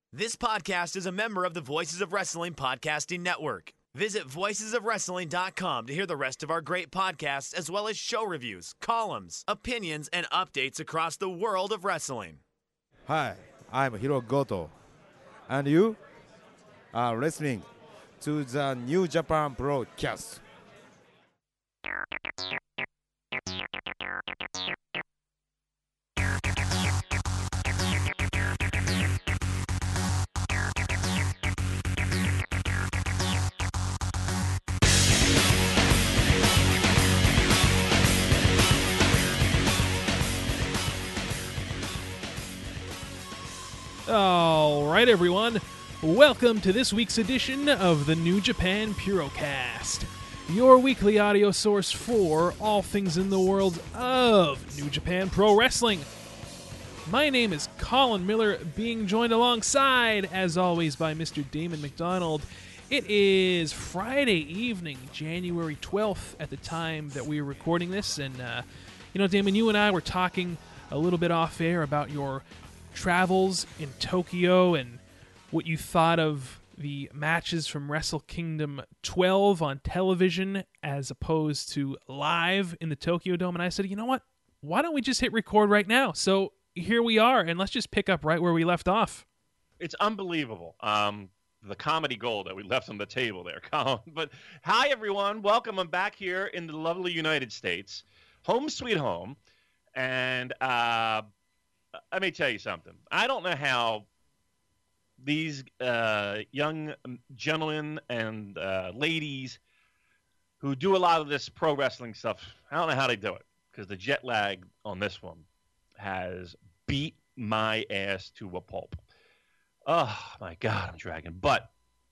This podcast is a member of the Voices of Wrestling Podcasting Network. Visit voicesofwrestling.com to hear the rest of our great podcasts, as well as show reviews, columns, opinions, and updates across the world of wrestling. Hi, I'm Hiro Goto, and you are listening to the New Japan broadcast. All right, everyone. Welcome to this week's edition of the New Japan Purocast, your weekly audio source for all things in the world of New Japan Pro Wrestling. My name is Colin Miller, being joined alongside, as always, by Mr. Damon McDonald. It is Friday evening, January 12th, at the time that we are recording this. And, Damon, you and I were talking a little bit off air about your travels in Tokyo and what you thought of the matches from Wrestle Kingdom 12 on television as opposed to live in the Tokyo Dome. And I said, you know what? Why don't we just hit record right now? So here we are, and let's just pick up right where we left off. It's unbelievable. The comedy gold that we left on the table there, Colin. But hi, everyone. Welcome. I'm back here in the lovely United States. Home sweet home. And let me tell you something. I don't know how these young gentlemen and ladies who do a lot of this pro wrestling stuff, I don't know how they do it, because the jet lag on this one has beat my ass to a pulp. Oh, my God, I'm dragging. But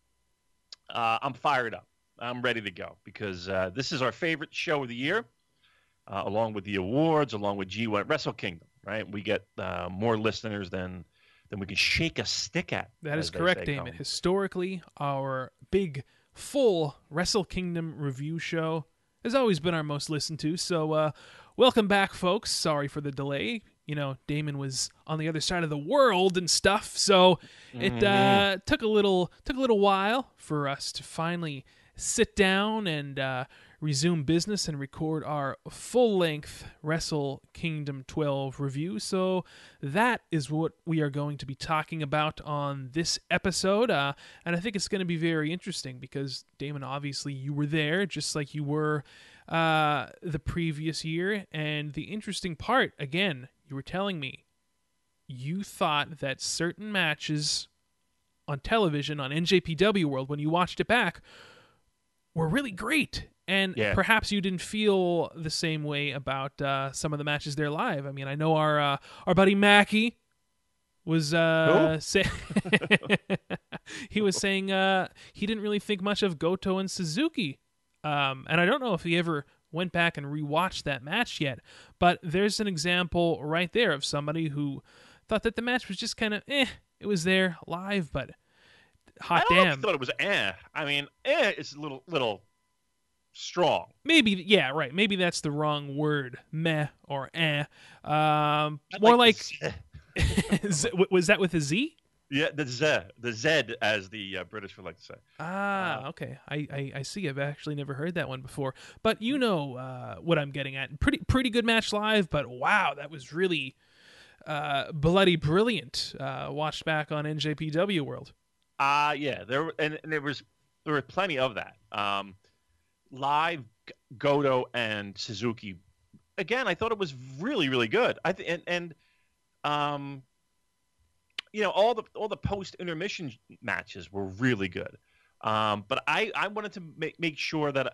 I'm fired up. I'm ready to go, because this is our favorite show of the year, along with the awards, along with G1 Wrestle Kingdom. Right, we get more listeners than we can shake a stick at. That is correct, Damon. Historically, our big, full Wrestle Kingdom review show has always been our most listened to. So, welcome back, folks. Sorry for the delay. You know, Damon was on the other side of the world and stuff, so it took a little while for us to finally sit down and resume business and record our full-length Wrestle Kingdom 12 review. So that is what we are going to be talking about on this episode, and I think it's going to be very interesting because, Damon, obviously you were there just like you were the previous year, and the interesting part, again, you were telling me you thought that certain matches on television on NJPW World, when you watched it back, were really great. And perhaps you didn't feel the same way about some of the matches there live. I mean, I know our buddy Mackie was he was saying he didn't really think much of Goto and Suzuki. And I don't know if he ever went back and rewatched that match yet. But there's an example right there of somebody who thought that the match was just kind of It was there live, but hot damn. I don't know if I thought it was I mean, is a little strong. Maybe, yeah, right. Maybe that's the wrong word. Meh or more like was that with a Z? Yeah, the Z, as the British would like to say. Okay. I see. I've actually never heard that one before. But you know what I'm getting at. Pretty good match live, but wow, that was really bloody brilliant. Watched back on NJPW World. Yeah, there were plenty of that. Live Goto and Suzuki, again, I thought it was really, really good. All the post intermission matches were really good. But I wanted to make sure that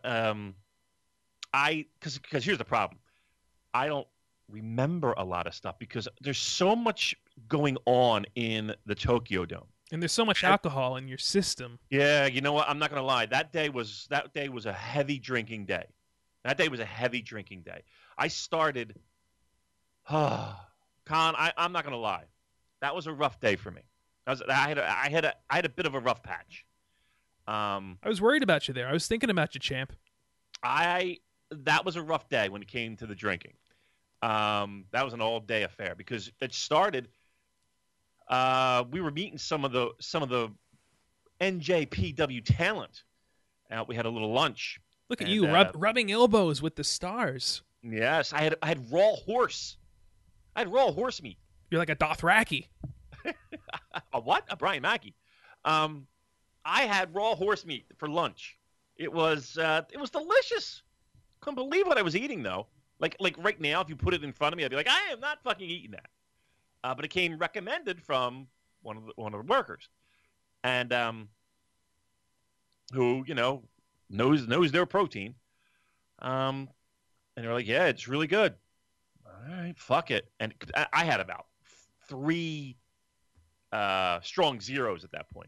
because here's the problem, I don't remember a lot of stuff because there's so much going on in the Tokyo Dome. And there's so much alcohol in your system. Yeah, you know what? I'm not going to lie. That day was a heavy drinking day. I started. Con, I'm not going to lie. That was a rough day for me. I had a bit of a rough patch. I was worried about you there. I was thinking about you, champ. That was a rough day when it came to the drinking. That was an all-day affair because it started we were meeting some of the NJPW talent. We had a little lunch. Look at And, you rubbing elbows with the stars. Yes, I had raw horse. I had raw horse meat. You're like a Dothraki. A what? A Brian Mackey. I had raw horse meat for lunch. It was delicious. Couldn't believe what I was eating though. Like right now, if you put it in front of me, I'd be like, I am not fucking eating that. But it came recommended from one of the workers, and who knows their protein. And they're like, yeah, it's really good. All right, fuck it. And I had about 3 strong zeros at that point.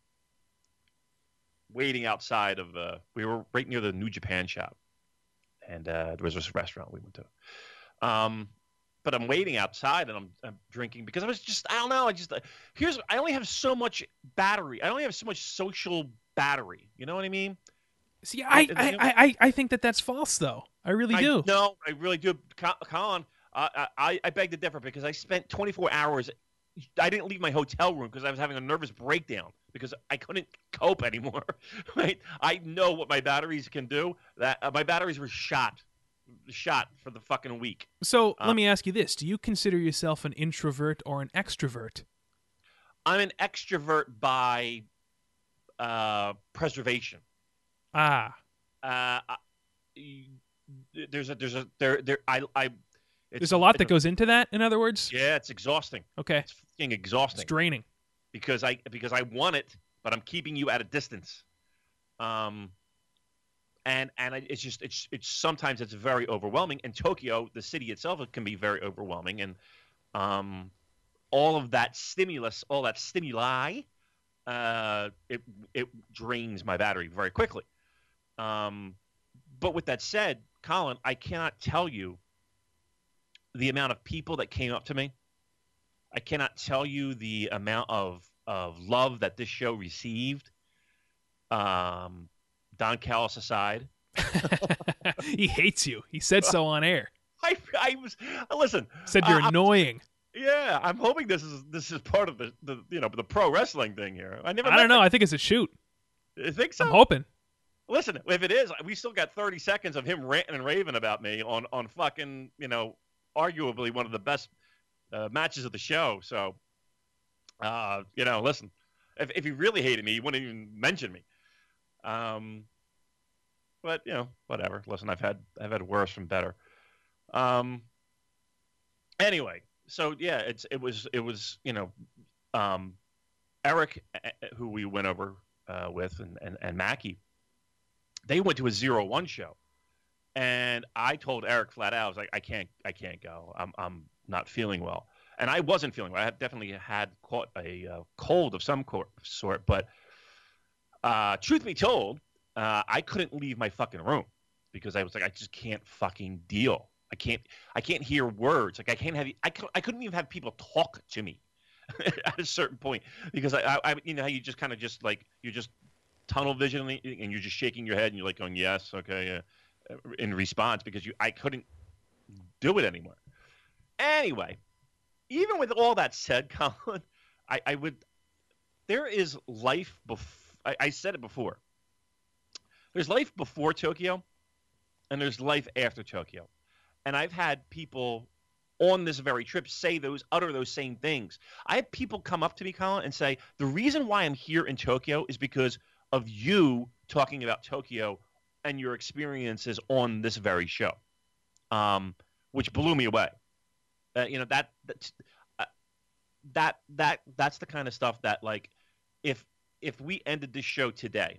Waiting outside of, we were right near the New Japan shop. And there was this restaurant we went to. But I'm waiting outside and I'm drinking because I was just, I don't know. I only have so much battery. I only have so much social battery. You know what I mean? See, I think that's false, though. I really do. No, I really do. Colin, I beg to differ because I spent 24 hours. I didn't leave my hotel room because I was having a nervous breakdown because I couldn't cope anymore. Right? I know what my batteries can do. That my batteries were shot for the fucking week. So let me ask you this: do you consider yourself an introvert or an extrovert? I'm an extrovert by preservation. There's a lot that goes into that. In other words, yeah, it's exhausting. Okay, it's fucking exhausting. It's draining because I want it, but I'm keeping you at a distance. It's sometimes it's very overwhelming. And Tokyo, the city itself, it can be very overwhelming, and all of that stimulus, all that stimuli, it drains my battery very quickly. But with that said, Colin, I cannot tell you the amount of people that came up to me. I cannot tell you the amount of love that this show received. Don Callis aside. He hates you. He said so on air. I was listen. Said you're annoying. Yeah, I'm hoping this is part of the pro wrestling thing here. I don't know. I think it's a shoot. You think so? I'm hoping. Listen, if it is, we still got 30 seconds of him ranting and raving about me on fucking, arguably one of the best matches of the show. So, listen, if he really hated me, he wouldn't even mention me. But whatever. Listen, I've had worse from better. Anyway, so yeah, it was Eric, who we went over with, and Mackie. They went to a 0-1 show, and I told Eric flat out, I was like, I can't go. I'm not feeling well, and I wasn't feeling well. I definitely had caught a cold of some sort, but truth be told, I couldn't leave my fucking room because I was like, I just can't fucking deal. I can't hear words. Like I couldn't even have people talk to me at a certain point because I how you just kind of just like you're just tunnel visioning and you're just shaking your head and you're like going yes, okay, in response because I couldn't do it anymore. Anyway, even with all that said, Colin, there is life I said it before. There's life before Tokyo and there's life after Tokyo. And I've had people on this very trip utter those same things. I had people come up to me, Colin, and say, the reason why I'm here in Tokyo is because of you talking about Tokyo and your experiences on this very show, which blew me away. That's the kind of stuff that, like, if we ended this show today,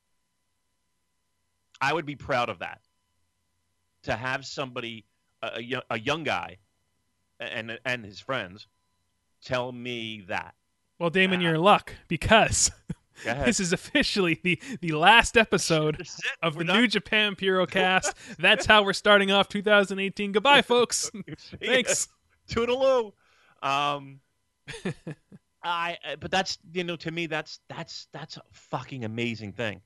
I would be proud of that. To have somebody, a young guy, and his friends, tell me that. Well, Damon, you're in luck because this is officially the last episode of the New Japan Purocast. That's how we're starting off 2018. Goodbye, folks. Thanks. Toodaloo. But that's to me that's a fucking amazing thing.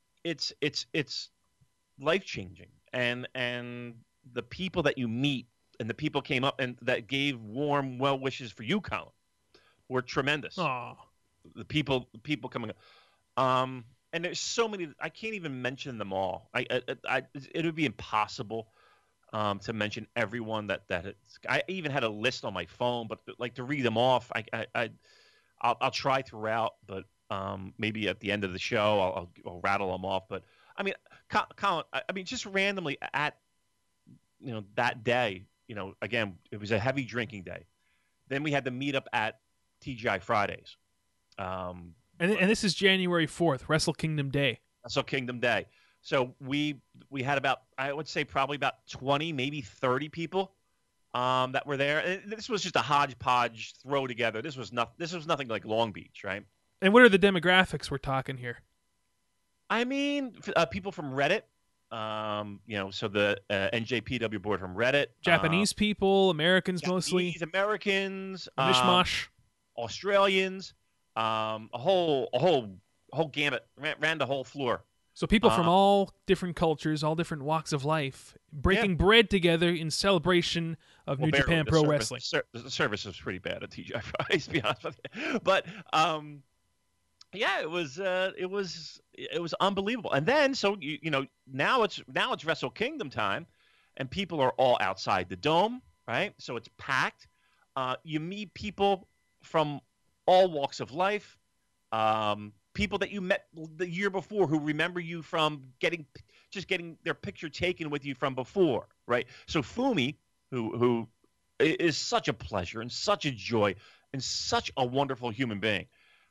It's life changing, and the people that you meet the people came up and that gave warm well wishes for you, Colin, were tremendous. Aw. The people coming up. And there's so many. I can't even mention them all. It would be impossible to mention everyone that I even had a list on my phone, but like to read them off, I'll try throughout, but maybe at the end of the show I'll rattle them off. But I mean, Colin, I mean, just randomly at that day, again, it was a heavy drinking day. Then we had the meetup at TGI Fridays. And this is January 4th, Wrestle Kingdom Day. Wrestle Kingdom Day. So we had about, I would say probably about 20, maybe 30 people that were there. And this was just a hodgepodge throw together. This was nothing like Long Beach, right? And what are the demographics we're talking here? I mean, people from Reddit. So the NJPW board from Reddit. Japanese people, Americans mostly. Americans. Mishmash. Australians. A whole gamut. Ran the whole floor. So people from all different cultures, all different walks of life, breaking bread together in celebration of New Japan Pro Wrestling. The service was pretty bad at TGI Fridays, to be honest with you. But it was unbelievable. And then now it's Wrestle Kingdom time, and people are all outside the dome, right? So it's packed. You meet people from all walks of life. People that you met the year before who remember you from getting their picture taken with you from before, right? So Fumi, who is such a pleasure and such a joy and such a wonderful human being,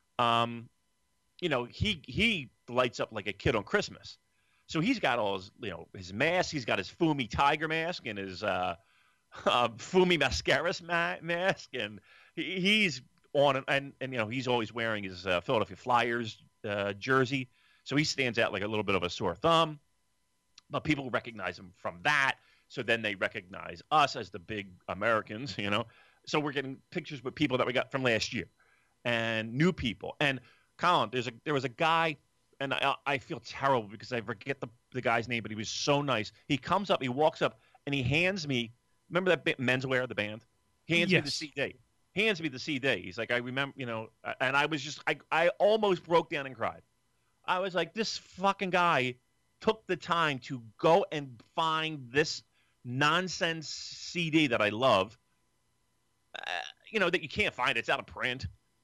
he lights up like a kid on Christmas. So he's got all his masks. He's got his Fumi tiger mask and his Fumi mascaras mask, and he's on and he's always wearing his Philadelphia Flyers jersey, so he stands out like a little bit of a sore thumb. But people recognize him from that, so then they recognize us as the big Americans, So we're getting pictures with people that we got from last year, and new people. And Colin, there was a guy, and I feel terrible because I forget the guy's name, but he was so nice. He comes up, he walks up, and he hands me. Remember that Menswear, the band? He hands me the CD. Hands me the CD. He's like, I remember, and I was just, I almost broke down and cried. I was like, this fucking guy took the time to go and find this nonsense CD that I love, that you can't find. It's out of print.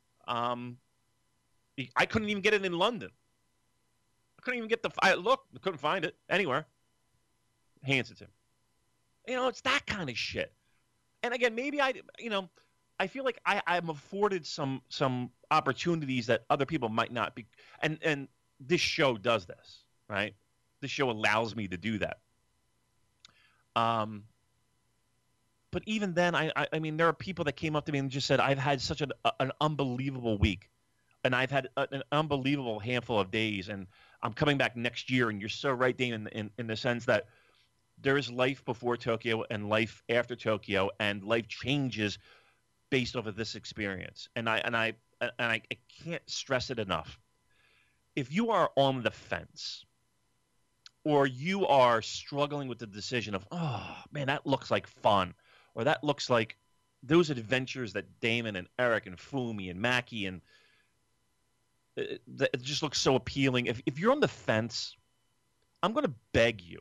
I couldn't even get it in London. I couldn't even get I couldn't find it anywhere. Hands it to him. It's that kind of shit. And again, maybe I feel like I'm afforded some opportunities that other people might not be, and this show does this, right? This show allows me to do that. But even then, I mean, there are people that came up to me and just said, "I've had such an unbelievable week, and I've had an unbelievable handful of days, and I'm coming back next year." And you're so right, Dane, in the sense that there is life before Tokyo and life after Tokyo, and life changes based off of this experience. And I can't stress it enough. If you are on the fence, or you are struggling with the decision of, oh man, that looks like fun, or that looks like those adventures that Damon and Eric and Fumi and Mackie and it just looks so appealing. If you're on the fence, I'm going to beg you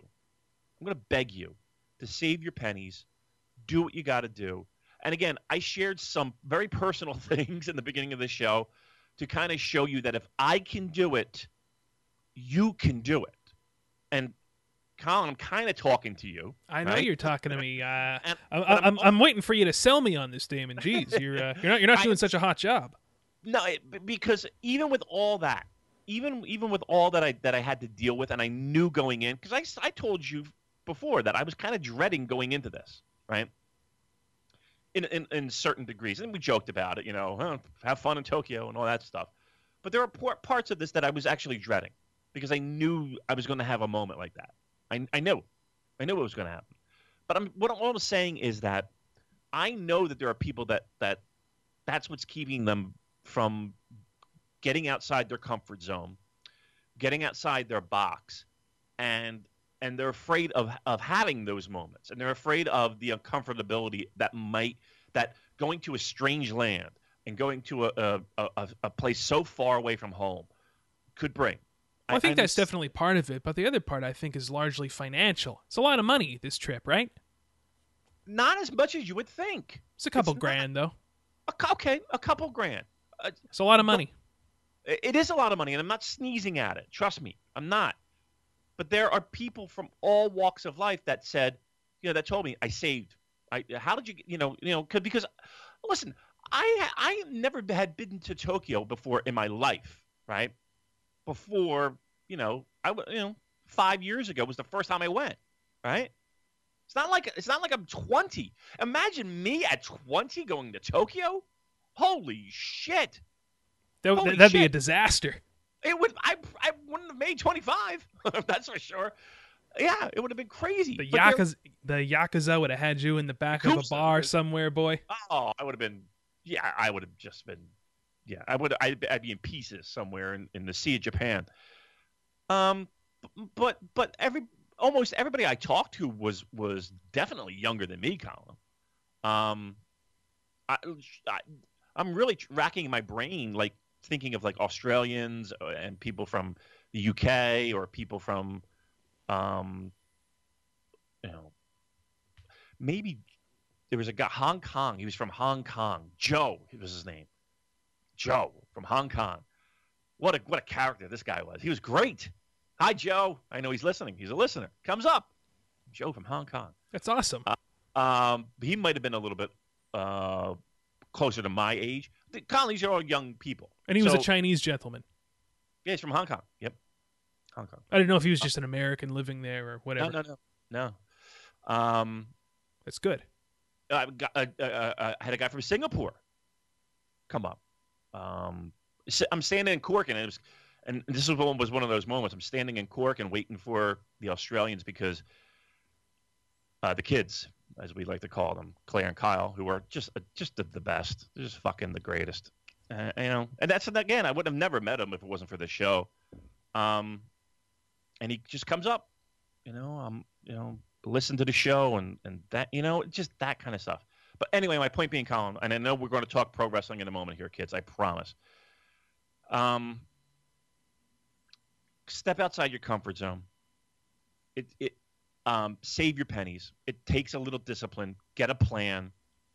to save your pennies, do what you got to do. And again, I shared some very personal things in the beginning of the show to kind of show you that if I can do it, you can do it. And Colin, I'm kind of talking to you. I know right? you're talking to me. I'm waiting for you to sell me on this, Damon. Jeez, you're not doing such a hot job. No, because even with all that, even with all that I had to deal with, and I knew going in, because I told you before that I was kind of dreading going into this, right? In certain degrees, and we joked about it, have fun in Tokyo and all that stuff. But there are parts of this that I was actually dreading because I knew I was going to have a moment like that. I knew it was going to happen. But what I'm saying is that I know that there are people that's what's keeping them from getting outside their comfort zone, getting outside their box, and and they're afraid of having those moments, and they're afraid of the uncomfortability that going to a strange land and going to a place so far away from home could bring. Well, I think that's definitely part of it, but the other part I think is largely financial. It's a lot of money, this trip, right? Not as much as you would think. It's a couple grand, though. Okay, a couple grand. It's a lot of money. It is a lot of money, and I'm not sneezing at it. Trust me, I'm not. But there are people from all walks of life that said, that told me I saved. How did you, because listen, I never had been to Tokyo before in my life, right? Before, 5 years ago was the first time I went, right? It's not like I'm 20. Imagine me at 20 going to Tokyo. Holy shit! That'd be a disaster. It would. I wouldn't have made 25. That's for sure. Yeah, it would have been crazy. The Yakuza would have had you in the back of a bar somewhere, boy. Oh, I would have been. Yeah, I would have just been. Yeah, I would. I'd be in pieces somewhere in the Sea of Japan. But almost everybody I talked to was definitely younger than me, Colin. I'm really racking my brain, like thinking of like Australians and people from the UK or people from, maybe there was a guy, Hong Kong. He was from Hong Kong. Joe, was his name. Joe from Hong Kong. What a character this guy was. He was great. Hi, Joe. I know he's listening. He's a listener. Comes up. Joe from Hong Kong. That's awesome. He might have been a little bit closer to my age. Colin, these are all young people. And he was a Chinese gentleman. Yeah, he's from Hong Kong. Yep. Hong Kong. I didn't know if he was just an American living there or whatever. No. That's good. I had a guy from Singapore come up. I'm standing in Cork, and this was one of those moments. I'm standing in Cork and waiting for the Australians because the kids, as we like to call them, Claire and Kyle, who are just the best. They're just fucking the greatest. And that's, again, I would have never met him if it wasn't for this show. And he just comes up, listen to the show and that, just that kind of stuff. But anyway, my point being, Colin, and I know we're going to talk pro wrestling in a moment here, kids, I promise. Step outside your comfort zone. Save your pennies. It takes a little discipline. Get a plan.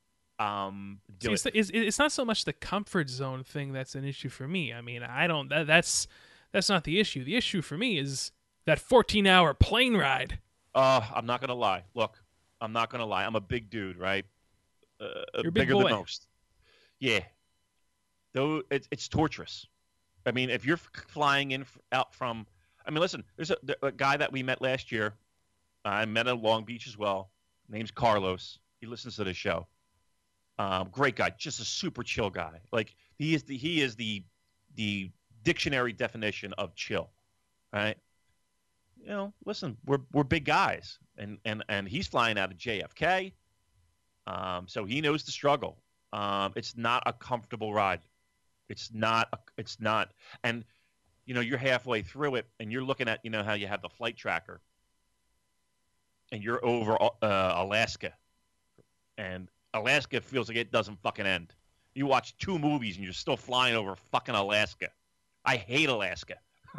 It's not so much the comfort zone thing that's an issue for me. I mean, that's not the issue. The issue for me is that 14-hour plane ride. I'm not going to lie. Look, I'm not going to lie. I'm a big dude, right? You're bigger big boy. than most. Yeah. Though it's torturous. I mean, if you're flying out from, listen, there's a guy that we met last year. I met in Long Beach as well. Name's Carlos. He listens to the show. Great guy, just a super chill guy. Like he is the dictionary definition of chill, right? Listen, we're big guys, and he's flying out of JFK, so he knows the struggle. It's not a comfortable ride. It's not, and you're halfway through it, and you're looking at how you have the flight tracker, and you're over Alaska, and Alaska feels like it doesn't fucking end. You watch 2 movies and you're still flying over fucking Alaska. I hate Alaska.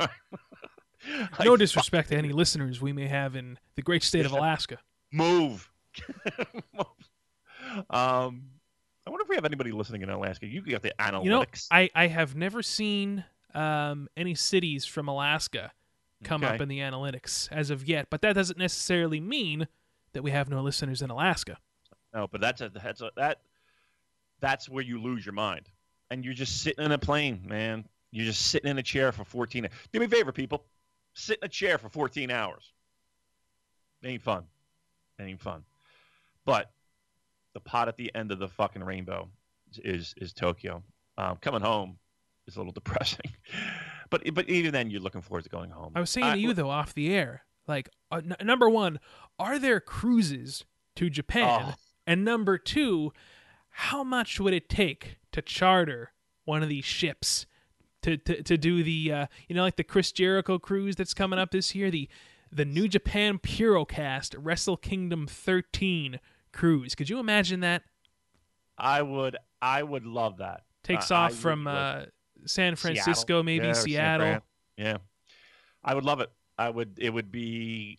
No disrespect to any listeners we may have in the great state of Alaska. Move. I wonder if we have anybody listening in Alaska. You got the analytics. I have never seen any cities from Alaska come up in the analytics as of yet, but that doesn't necessarily mean that we have no listeners in Alaska. No, but that's where you lose your mind, and you're just sitting in a plane, man. You're just sitting in a chair for 14 hours. Do me a favor, people. Sit in a chair for 14 hours. It ain't fun. But the pot at the end of the fucking rainbow is Tokyo. Coming home is a little depressing. But even then, you're looking forward to going home. I was saying to you, though, off the air, like, number one, are there cruises to Japan? Oh. And number two, how much would it take to charter one of these ships to do the like the Chris Jericho cruise that's coming up this year, the the New Japan Purocast Wrestle Kingdom 13 cruise. Could you imagine that? I would love that. Takes I off from really would. San Francisco, Seattle. maybe Yeah, or San Seattle. Fran. Yeah, I would love it. It would be,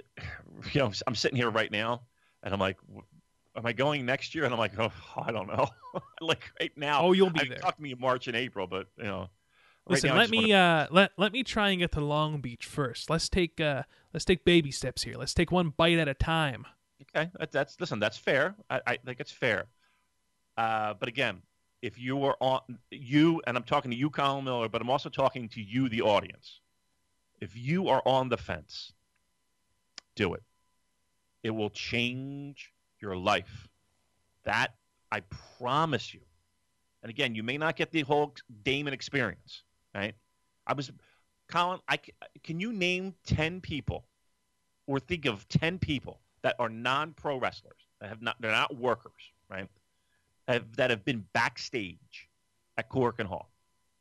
I'm sitting here right now, and I'm like, am I going next year? And I'm like, oh, I don't know. Like right now. Oh, you'll be there. Talk to me in March and April, but right Listen, now, let me try and get to Long Beach first. Let's take baby steps here. Let's take one bite at a time. Okay, that's fair. I think it's fair. But again, if you are and I'm talking to you, Colin Miller, but I'm also talking to you, the audience. If you are on the fence, do it. It will change your life. That I promise you. And again, you may not get the whole Damon experience, right? Colin, can you name 10 people or think of 10 people that are non-pro wrestlers, they're not workers, right? That have been backstage at Korakuen Hall?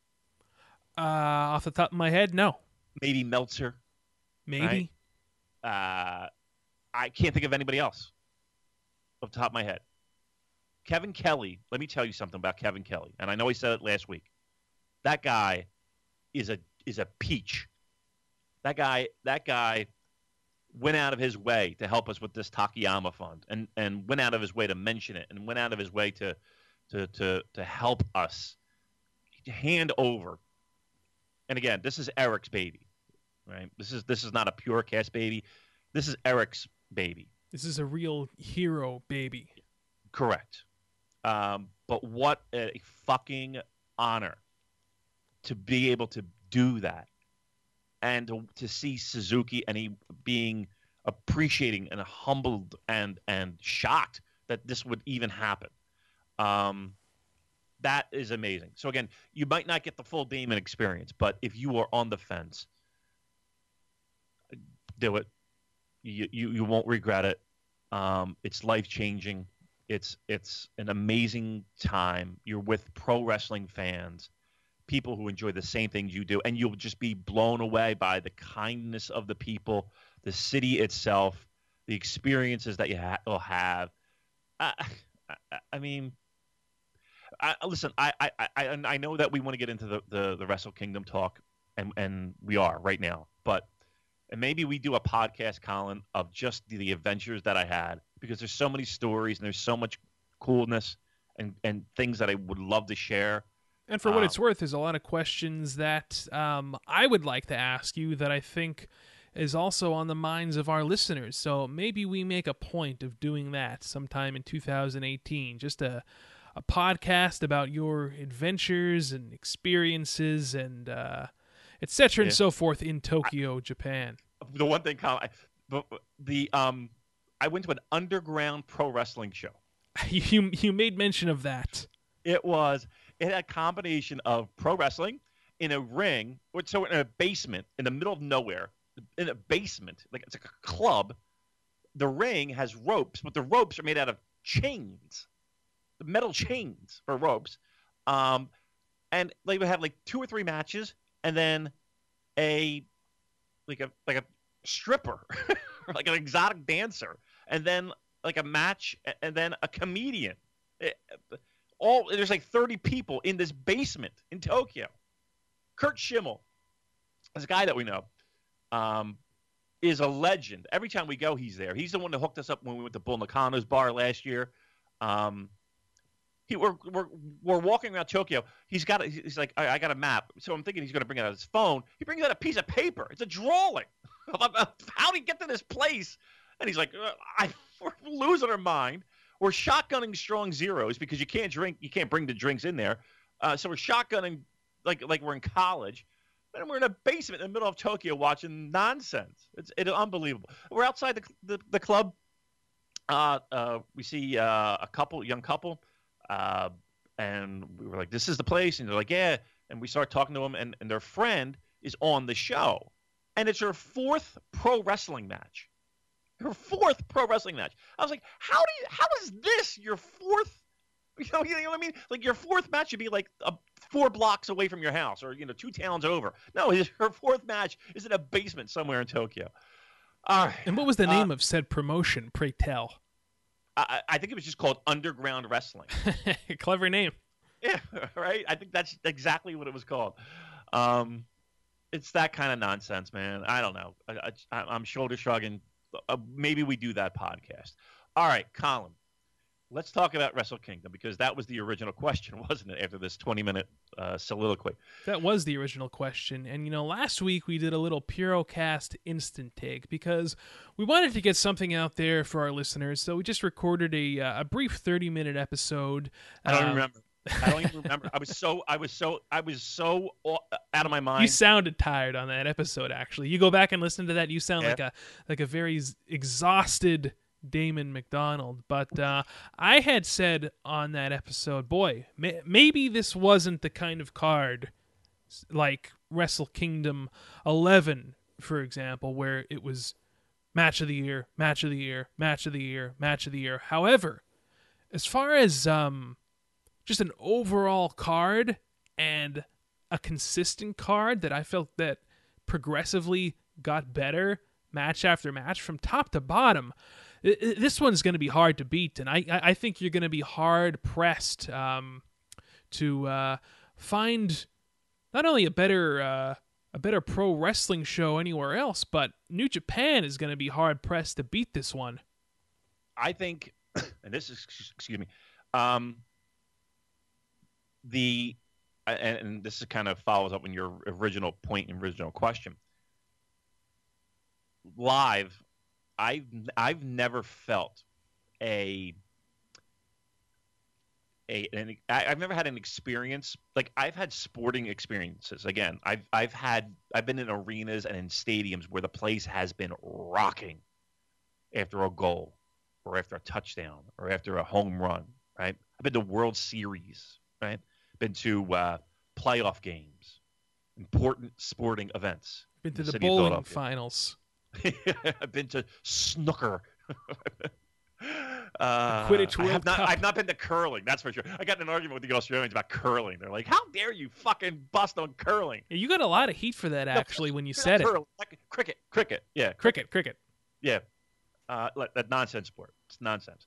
Off the top of my head, no. Maybe Meltzer. Maybe. Right? I can't think of anybody else off the top of my head. Kevin Kelly, let me tell you something about Kevin Kelly, and I know he said it last week. That guy is a peach. That guy went out of his way to help us with this Takayama fund, and went out of his way to mention it, and went out of his way to help us hand over. And again, this is Eric's baby, right? This is not a Purocast baby. This is Eric's baby. This is a real hero baby. Correct. But what a fucking honor to be able to do that, and to see Suzuki and he being appreciating and humbled and shocked that this would even happen. That is amazing. So again, you might not get the full Damon experience, but if you are on the fence, do it. You won't regret it. It's life-changing. It's an amazing time. You're with pro wrestling fans, people who enjoy the same things you do, and you'll just be blown away by the kindness of the people, the city itself, the experiences that will have. I mean, listen, I know that we want to get into the Wrestle Kingdom talk, and we are right now, but maybe we do a podcast, Colin, of just the adventures that I had, because there's so many stories and there's so much coolness and things that I would love to share. And for what it's worth, there's a lot of questions that I would like to ask you that I think is also on the minds of our listeners. So maybe we make a point of doing that sometime in 2018. Just a podcast about your adventures and experiences and etc. and so forth in Tokyo, Japan. The one thing, Colin, I went to an underground pro wrestling show. You made mention of that. It had a combination of pro wrestling in a ring, so in a basement in the middle of nowhere, in a basement, like it's like a club. The ring has ropes, but the ropes are made out of chains, the metal chains for ropes. And they would have like 2 or 3 matches, and then a stripper, or like an exotic dancer, and then like a match, and then a comedian. There's like 30 people in this basement in Tokyo. Kurt Schimmel, this guy that we know, is a legend. Every time we go, he's there. He's the one that hooked us up when we went to Bull Nakano's bar last year. We're walking around Tokyo. He's like, I got a map. So I'm thinking he's going to bring out his phone. He brings out a piece of paper. It's a drawing of how do you get to this place? And he's like, we're losing our mind. We're shotgunning strong zeros because you can't bring the drinks in there. So we're shotgunning like we're in college. And we're in a basement in the middle of Tokyo watching nonsense. It's unbelievable. We're outside the club. We see a young couple, and we were like, "This is the place." And they're like, "Yeah." And we start talking to them, and their friend is on the show, and it's her 4th pro wrestling match. Her 4th pro wrestling match. I was like, "How is this your 4th?" You know what I mean? Like your 4th match should be like 4 blocks away from your house, or 2 towns over. No, her 4th match is in a basement somewhere in Tokyo. All right. And what was the name of said promotion, pray tell? I think it was just called Underground Wrestling. Clever name. Yeah, right. I think that's exactly what it was called. It's that kind of nonsense, man. I don't know. I'm shoulder shrugging. Maybe we do that podcast. All right, Colin. Let's talk about Wrestle Kingdom, because that was the original question, wasn't it? After this 20-minute soliloquy. That was the original question. And, last week we did a little Purocast instant take because we wanted to get something out there for our listeners. So we just recorded a brief 30-minute episode. I don't remember. I don't even remember. I was so out of my mind. You sounded tired on that episode, actually. You go back and listen to that, you sound like a very exhausted Damon McDonald. But I had said on that episode, boy, maybe this wasn't the kind of card like Wrestle Kingdom 11, for example, where it was match of the year, match of the year, match of the year, match of the year. However, as far as just an overall card and a consistent card that I felt that progressively got better match after match from top to bottom, this one's going to be hard to beat, and I think you're going to be hard pressed to find not only a better pro wrestling show anywhere else, but New Japan is going to be hard pressed to beat this one. I think, and this is, excuse me, and this is kind of follows up on your original point and original question. Live, I've never felt I've never had an experience like I've had sporting experiences. Again, I've been in arenas and in stadiums where the place has been rocking after a goal or after a touchdown or after a home run. Right? I've been to World Series. Right? Been to playoff games, important sporting events. Been to the bowling finals. I've been to snooker. Quidditch World Cup. I've not been to curling, that's for sure. I got in an argument with the Australians about curling. They're like, how dare you fucking bust on curling? Yeah, you got a lot of heat for that, actually, when you said it. Like cricket. Yeah. Cricket. Yeah. That nonsense sport. It's nonsense.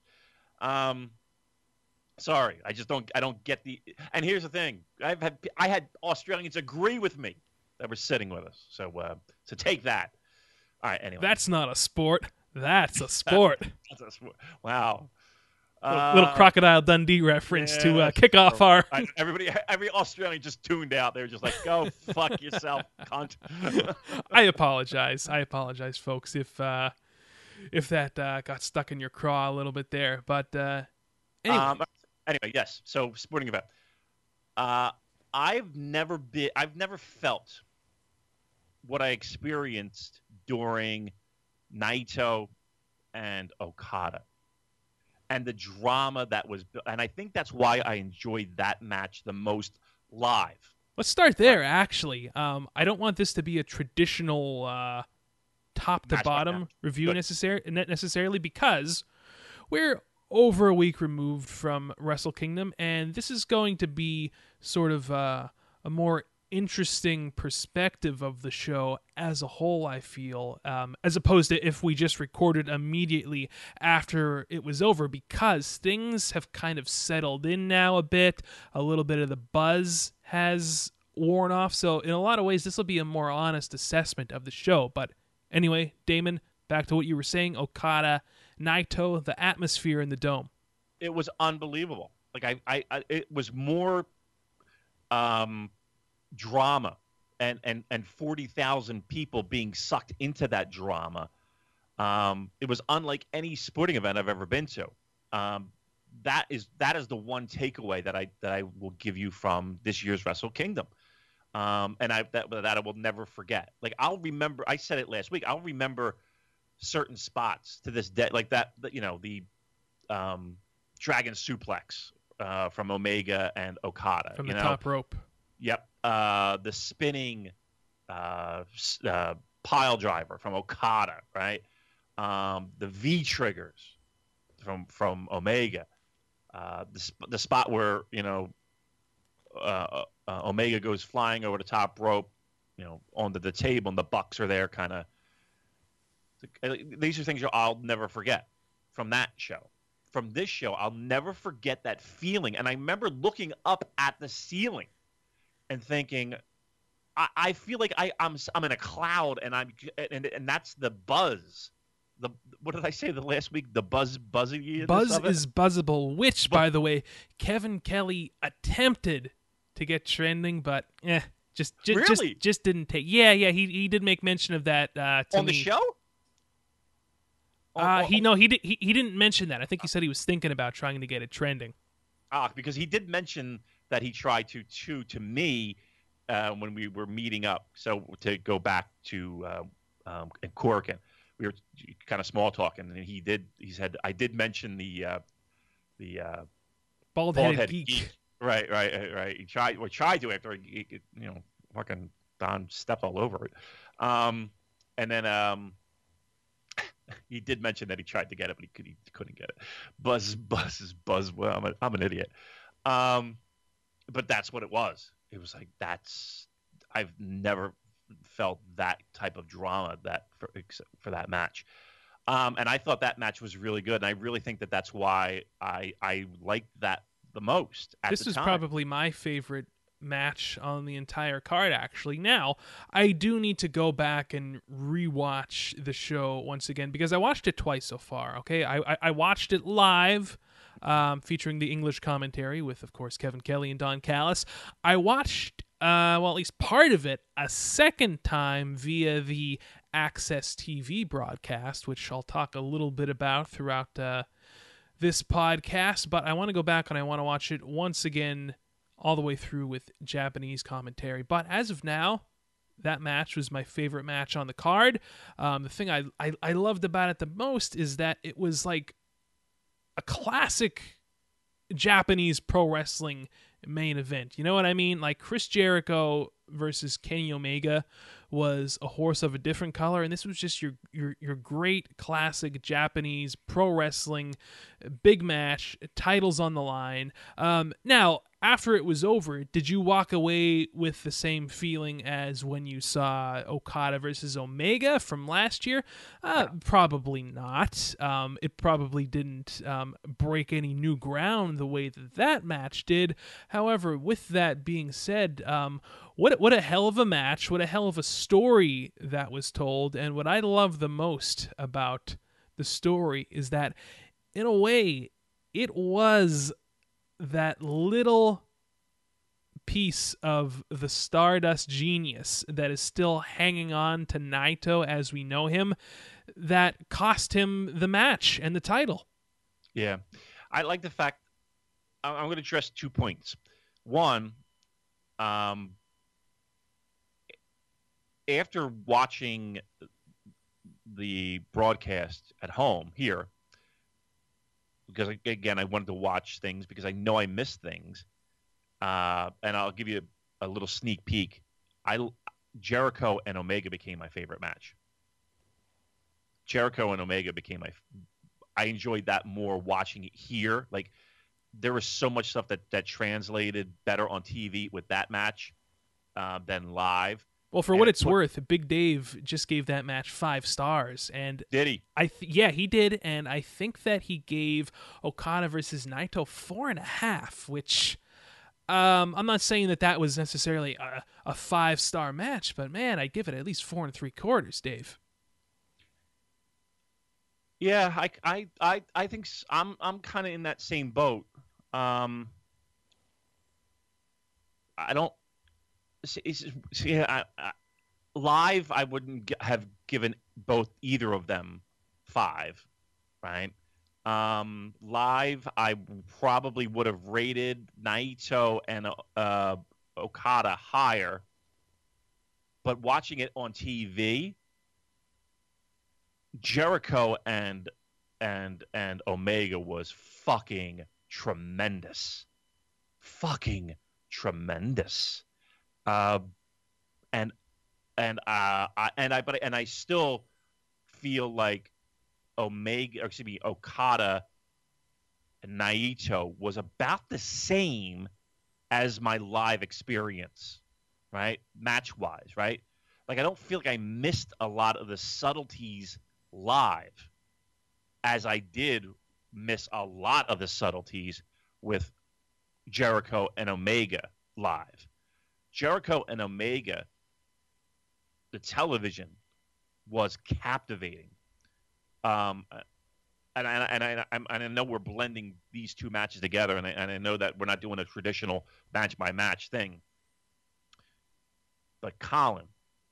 Sorry, I don't get the. And here's the thing: I had Australians agree with me that were sitting with us. So take that. All right. Anyway, that's not a sport. That's a sport. That's a sport. Wow. Little Crocodile Dundee reference to kick off our. Every Australian just tuned out. They were just like, "Go fuck yourself, cunt." I apologize, folks, if that got stuck in your craw a little bit there. But anyway, yes. So sporting event. I've never felt what I experienced during Naito and Okada, and the drama that was, and I think that's why I enjoyed that match the most live. Let's start there. Actually, I don't want this to be a traditional top to bottom review necessarily, because we're over a week removed from Wrestle Kingdom, and this is going to be sort of a more interesting perspective of the show as a whole, I feel, as opposed to if we just recorded immediately after it was over, because things have kind of settled in now a bit. A little bit of the buzz has worn off, so in a lot of ways this will be a more honest assessment of the show. But anyway, Damon, back to what you were saying. Okada, Naito, the atmosphere in the Dome. It was unbelievable. Like it was more drama and 40,000 people being sucked into that drama. It was unlike any sporting event I've ever been to. That is the one takeaway that I will give you from this year's Wrestle Kingdom. And that I will never forget. Like, I'll remember, I said it last week, I'll remember certain spots to this day, like that, the Dragon Suplex from Omega and Okada. From the top rope. Yep. The spinning pile driver from Okada, right? The V triggers from Omega. The spot where, Omega goes flying over the top rope, onto the table, and the Bucks are there kind of These are things I'll never forget from that show. From this show, I'll never forget that feeling. And I remember looking up at the ceiling and thinking, I feel like I'm in a cloud, and and that's the buzz. What did I say the last week? The buzzy. Buzz is buzzable, which, by the way, Kevin Kelly attempted to get trending, but just didn't take. Yeah, he did make mention of that to on the me. show. He didn't mention that. I think he said he was thinking about trying to get it trending. Because he did mention that he tried to me when we were meeting up. So to go back to in Corrigan, we were kind of small talking, and he said I did mention the bald-headed geek. Right. He tried to after he fucking Don stepped all over it, and then he did mention that he tried to get it, but he couldn't get it. Buzz. Well, I'm an idiot. But that's what it was. It was like I've never felt that type of drama except for that match. And I thought that match was really good, and I really think that's why I liked that the most at the time. This is probably my favorite match on the entire card, actually. Now, I do need to go back and rewatch the show once again, because I watched it twice so far, okay? I watched it live, featuring the English commentary with, of course, Kevin Kelly and Don Callis. I watched, at least part of it, a second time via the Access TV broadcast, which I'll talk a little bit about throughout this podcast, but I want to go back and I want to watch it once again all the way through with Japanese commentary. But as of now, that match was my favorite match on the card. The thing I loved about it the most is that it was like a classic Japanese pro wrestling main event. You know what I mean? Like Chris Jericho versus Kenny Omega was a horse of a different color, and this was just your great classic Japanese pro wrestling big match, titles on the line. Now, after it was over, did you walk away with the same feeling as when you saw Okada versus Omega from last year? Probably not. It probably didn't break any new ground the way that match did. However, with that being said, what a hell of a match, what a hell of a story that was told, and what I love the most about the story is that, in a way, it was that little piece of the Stardust genius that is still hanging on to Naito as we know him that cost him the match and the title. Yeah. I like the fact, I'm going to address 2 points. One, after watching the broadcast at home here, because again, I wanted to watch things because I know I missed things. And I'll give you a little sneak peek. Jericho and Omega became my favorite match. Jericho and Omega became I enjoyed that more watching it here. Like, there was so much stuff that translated better on TV with that match than live. Well, for what it's worth, Big Dave just gave that match 5 stars, and did he? Yeah, he did, and I think that he gave Okada versus Naito 4.5, which I'm not saying that was necessarily a 5-star match, but man, I'd give it at least 4 3/4, Dave. Yeah, I think I'm kind of in that same boat. I don't. Live, I wouldn't have given either of them 5, right? Live, I probably would have rated Naito and Okada higher, but watching it on TV, Jericho and Omega was fucking tremendous. I still feel like Okada and Naito was about the same as my live experience, right? Match wise, right? Like, I don't feel like I missed a lot of the subtleties live as I did miss a lot of the subtleties with Jericho and Omega live. Jericho and Omega, the television was captivating. And I know we're blending these two matches together, and I know that we're not doing a traditional match-by-match thing. But Colin,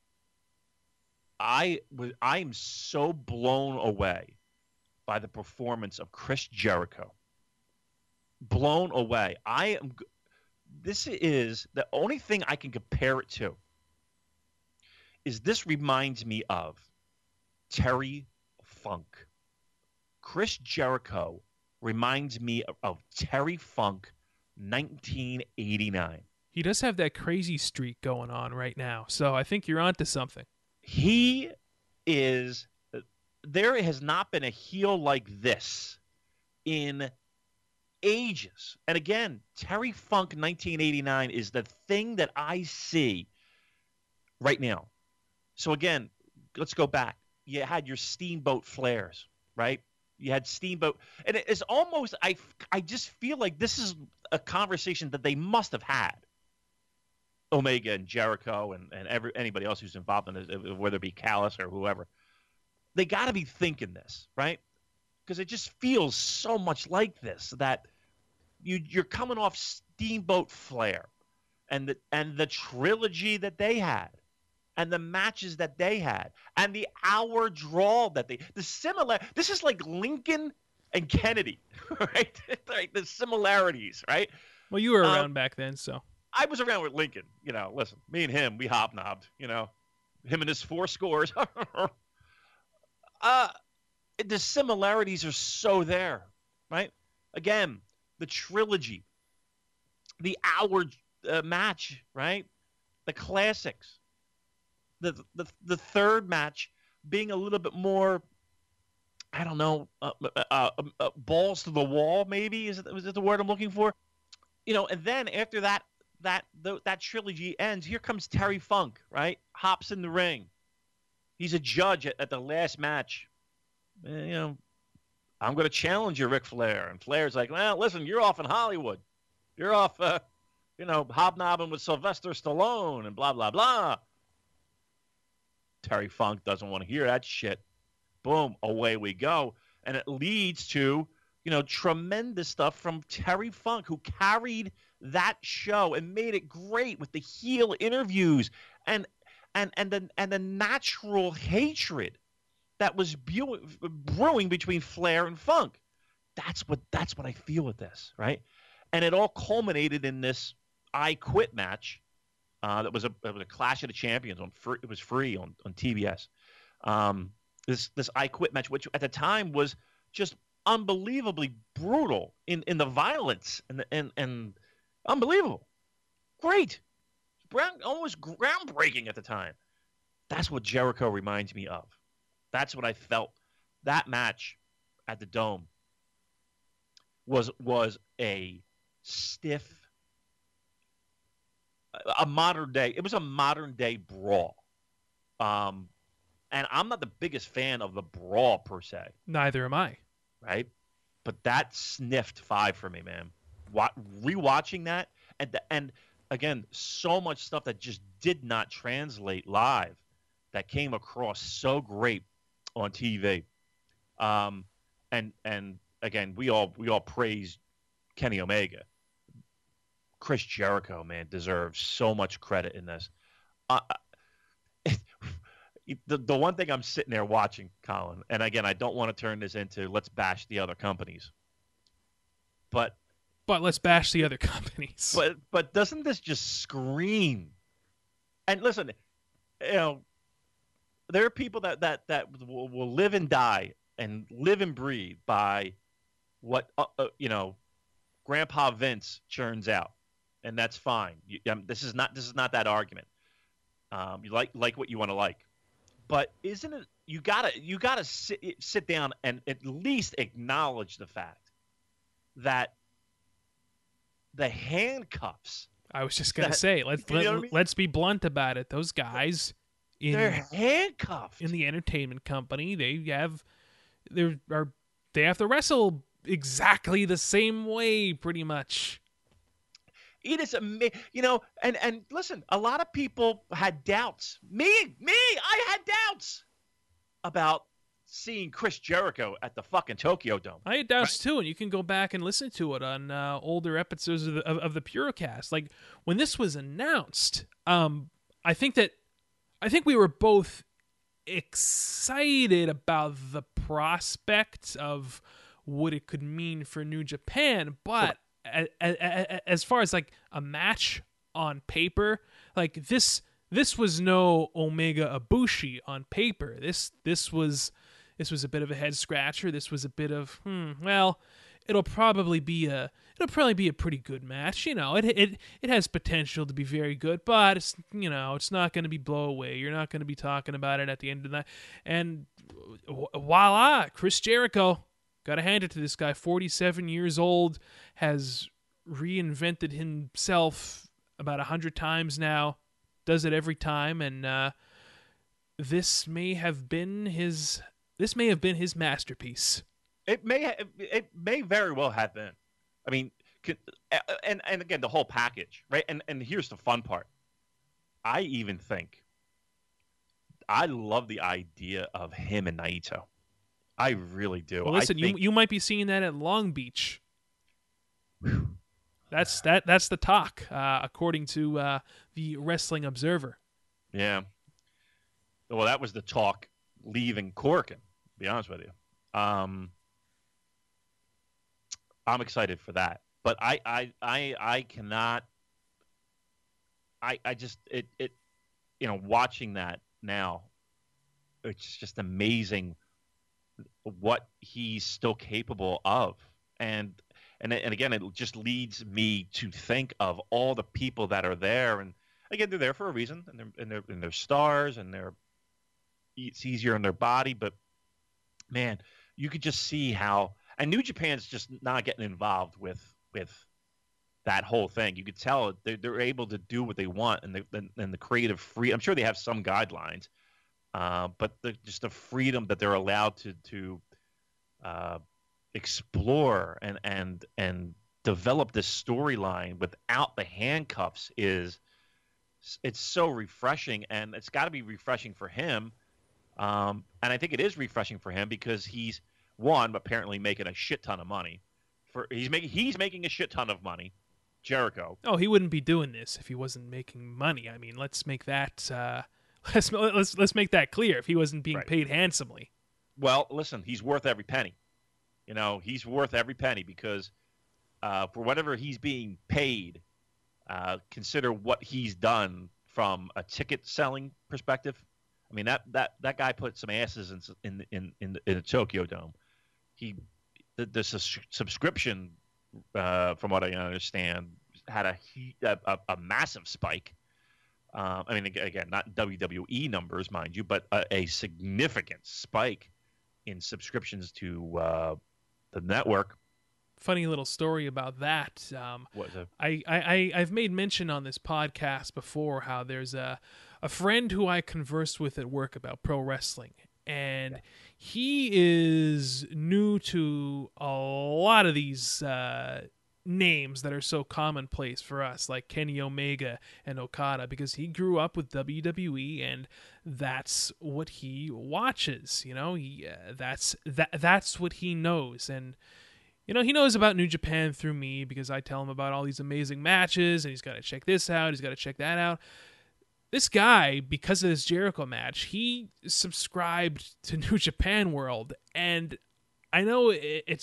I'm so blown away by the performance of Chris Jericho. Blown away. This is the only thing I can compare it to. This reminds me of Terry Funk. Chris Jericho reminds me of Terry Funk, 1989. He does have that crazy streak going on right now, so I think you're onto something. He is. There has not been a heel like this in ages. And again, Terry Funk, 1989 is the thing that I see right now. So again, let's go back. You had your Steamboat Flares, right? You had Steamboat, and it is almost, I just feel like this is a conversation that they must have had. Omega and Jericho and anybody else who's involved in it, whether it be Callis or whoever. They got to be thinking this, right? Because it just feels so much like this, that you're coming off Steamboat Flair and the trilogy that they had, and the matches that they had, and the hour draw that this is like Lincoln and Kennedy, right? Like the similarities, right? Well, you were around back then, so. I was around with Lincoln. Listen, me and him, we hobnobbed, him and his 4 scores. The similarities are so there, right? Again, the trilogy, the hour match, right? The classics. The third match being a little bit more, I don't know, balls to the wall, maybe was it the word I'm looking for? And then after that trilogy ends, here comes Terry Funk, right? Hops in the ring. He's a judge at the last match. I'm going to challenge you, Ric Flair. And Flair's like, well, listen, you're off in Hollywood. You're off, hobnobbing with Sylvester Stallone and blah, blah, blah. Terry Funk doesn't want to hear that shit. Boom, away we go. And it leads to, tremendous stuff from Terry Funk, who carried that show and made it great with the heel interviews and the natural hatred that was brewing between Flair and Funk. That's what I feel with this, right? And it all culminated in this I Quit match. That was a Clash of the Champions it was free on TBS. This I Quit match, which at the time was just unbelievably brutal in the violence and unbelievable, great, almost groundbreaking at the time. That's what Jericho reminds me of. That's what I felt. That match at the Dome was a stiff, a modern day. It was a modern day brawl. And I'm not the biggest fan of the brawl per se. Neither am I. Right? But that sniffed 5 for me, man. Rewatching that, and again, so much stuff that just did not translate live that came across so great on TV. And again, we all praise Kenny Omega. Chris Jericho, man, deserves so much credit in this. The one thing I'm sitting there watching, Colin, and again, I don't want to turn this into let's bash the other companies, but let's bash the other companies. But doesn't this just scream? And listen, there are people that will live and die and live and breathe by what Grandpa Vince churns out, and that's fine. This is not that argument. You like what you want to like. But isn't it you gotta sit down and at least acknowledge the fact that the handcuffs. I was just gonna say, let's be blunt about it. Those guys They're handcuffed. in the entertainment company. They have to wrestle exactly the same way, pretty much. It is and listen, a lot of people had doubts. I had doubts about seeing Chris Jericho at the fucking Tokyo Dome. I had doubts too, and you can go back and listen to it on older episodes of the Purocast. Like when this was announced, I think we were both excited about the prospect of what it could mean for New Japan, but as far as like a match on paper, like this was no Omega Ibushi on paper. This was a bit of a head scratcher. This was a bit of it'll probably be a pretty good match. It has potential to be very good, but it's not going to be blow away. You're not going to be talking about it at the end of the night. And voila, Chris Jericho. Got to hand it to this guy, 47 years old, has reinvented himself about 100 times now, does it every time, and this may have been his masterpiece. It may very well have been. I mean, and again, the whole package, right? And here's the fun part. I even think I love the idea of him and Naito. I really do. Well, listen, you might be seeing that at Long Beach. That's the talk, according to the Wrestling Observer. Yeah. Well, that was the talk leaving Corkin, to be honest with you. I'm excited for that. But I cannot I just watching that now, it's just amazing what he's still capable of. And again, it just leads me to think of all the people that are there. And again, they're there for a reason, and they're stars, and it's easier on their body. But man, you could just see how, and New Japan's just not getting involved with that whole thing. You could tell they're able to do what they want, and the creative free. I'm sure they have some guidelines. But just the freedom that they're allowed to explore and develop this storyline without the handcuffs it's so refreshing, and it's got to be refreshing for him. And I think it is refreshing for him because he's apparently making a shit ton of money. He's making a shit ton of money, Jericho. Oh, he wouldn't be doing this if he wasn't making money. I mean, let's make that. Let's make that clear. If he wasn't being paid handsomely, well, listen, he's worth every penny. He's worth every penny because for whatever he's being paid, consider what he's done from a ticket selling perspective. I mean that guy put some asses in the Tokyo Dome. The subscription, from what I understand, had a massive spike. I mean, again, not WWE numbers, mind you, but a significant spike in subscriptions to the network. Funny little story about that. What's it? I've made mention on this podcast before how there's a friend who I conversed with at work about pro wrestling, and he is new to a lot of these names that are so commonplace for us, like Kenny Omega and Okada, because he grew up with WWE and that's what he watches. That's what he knows. And he knows about New Japan through me because I tell him about all these amazing matches, and he's got to check this out, he's got to check that out. This guy, because of this Jericho match, he subscribed to New Japan World, and I know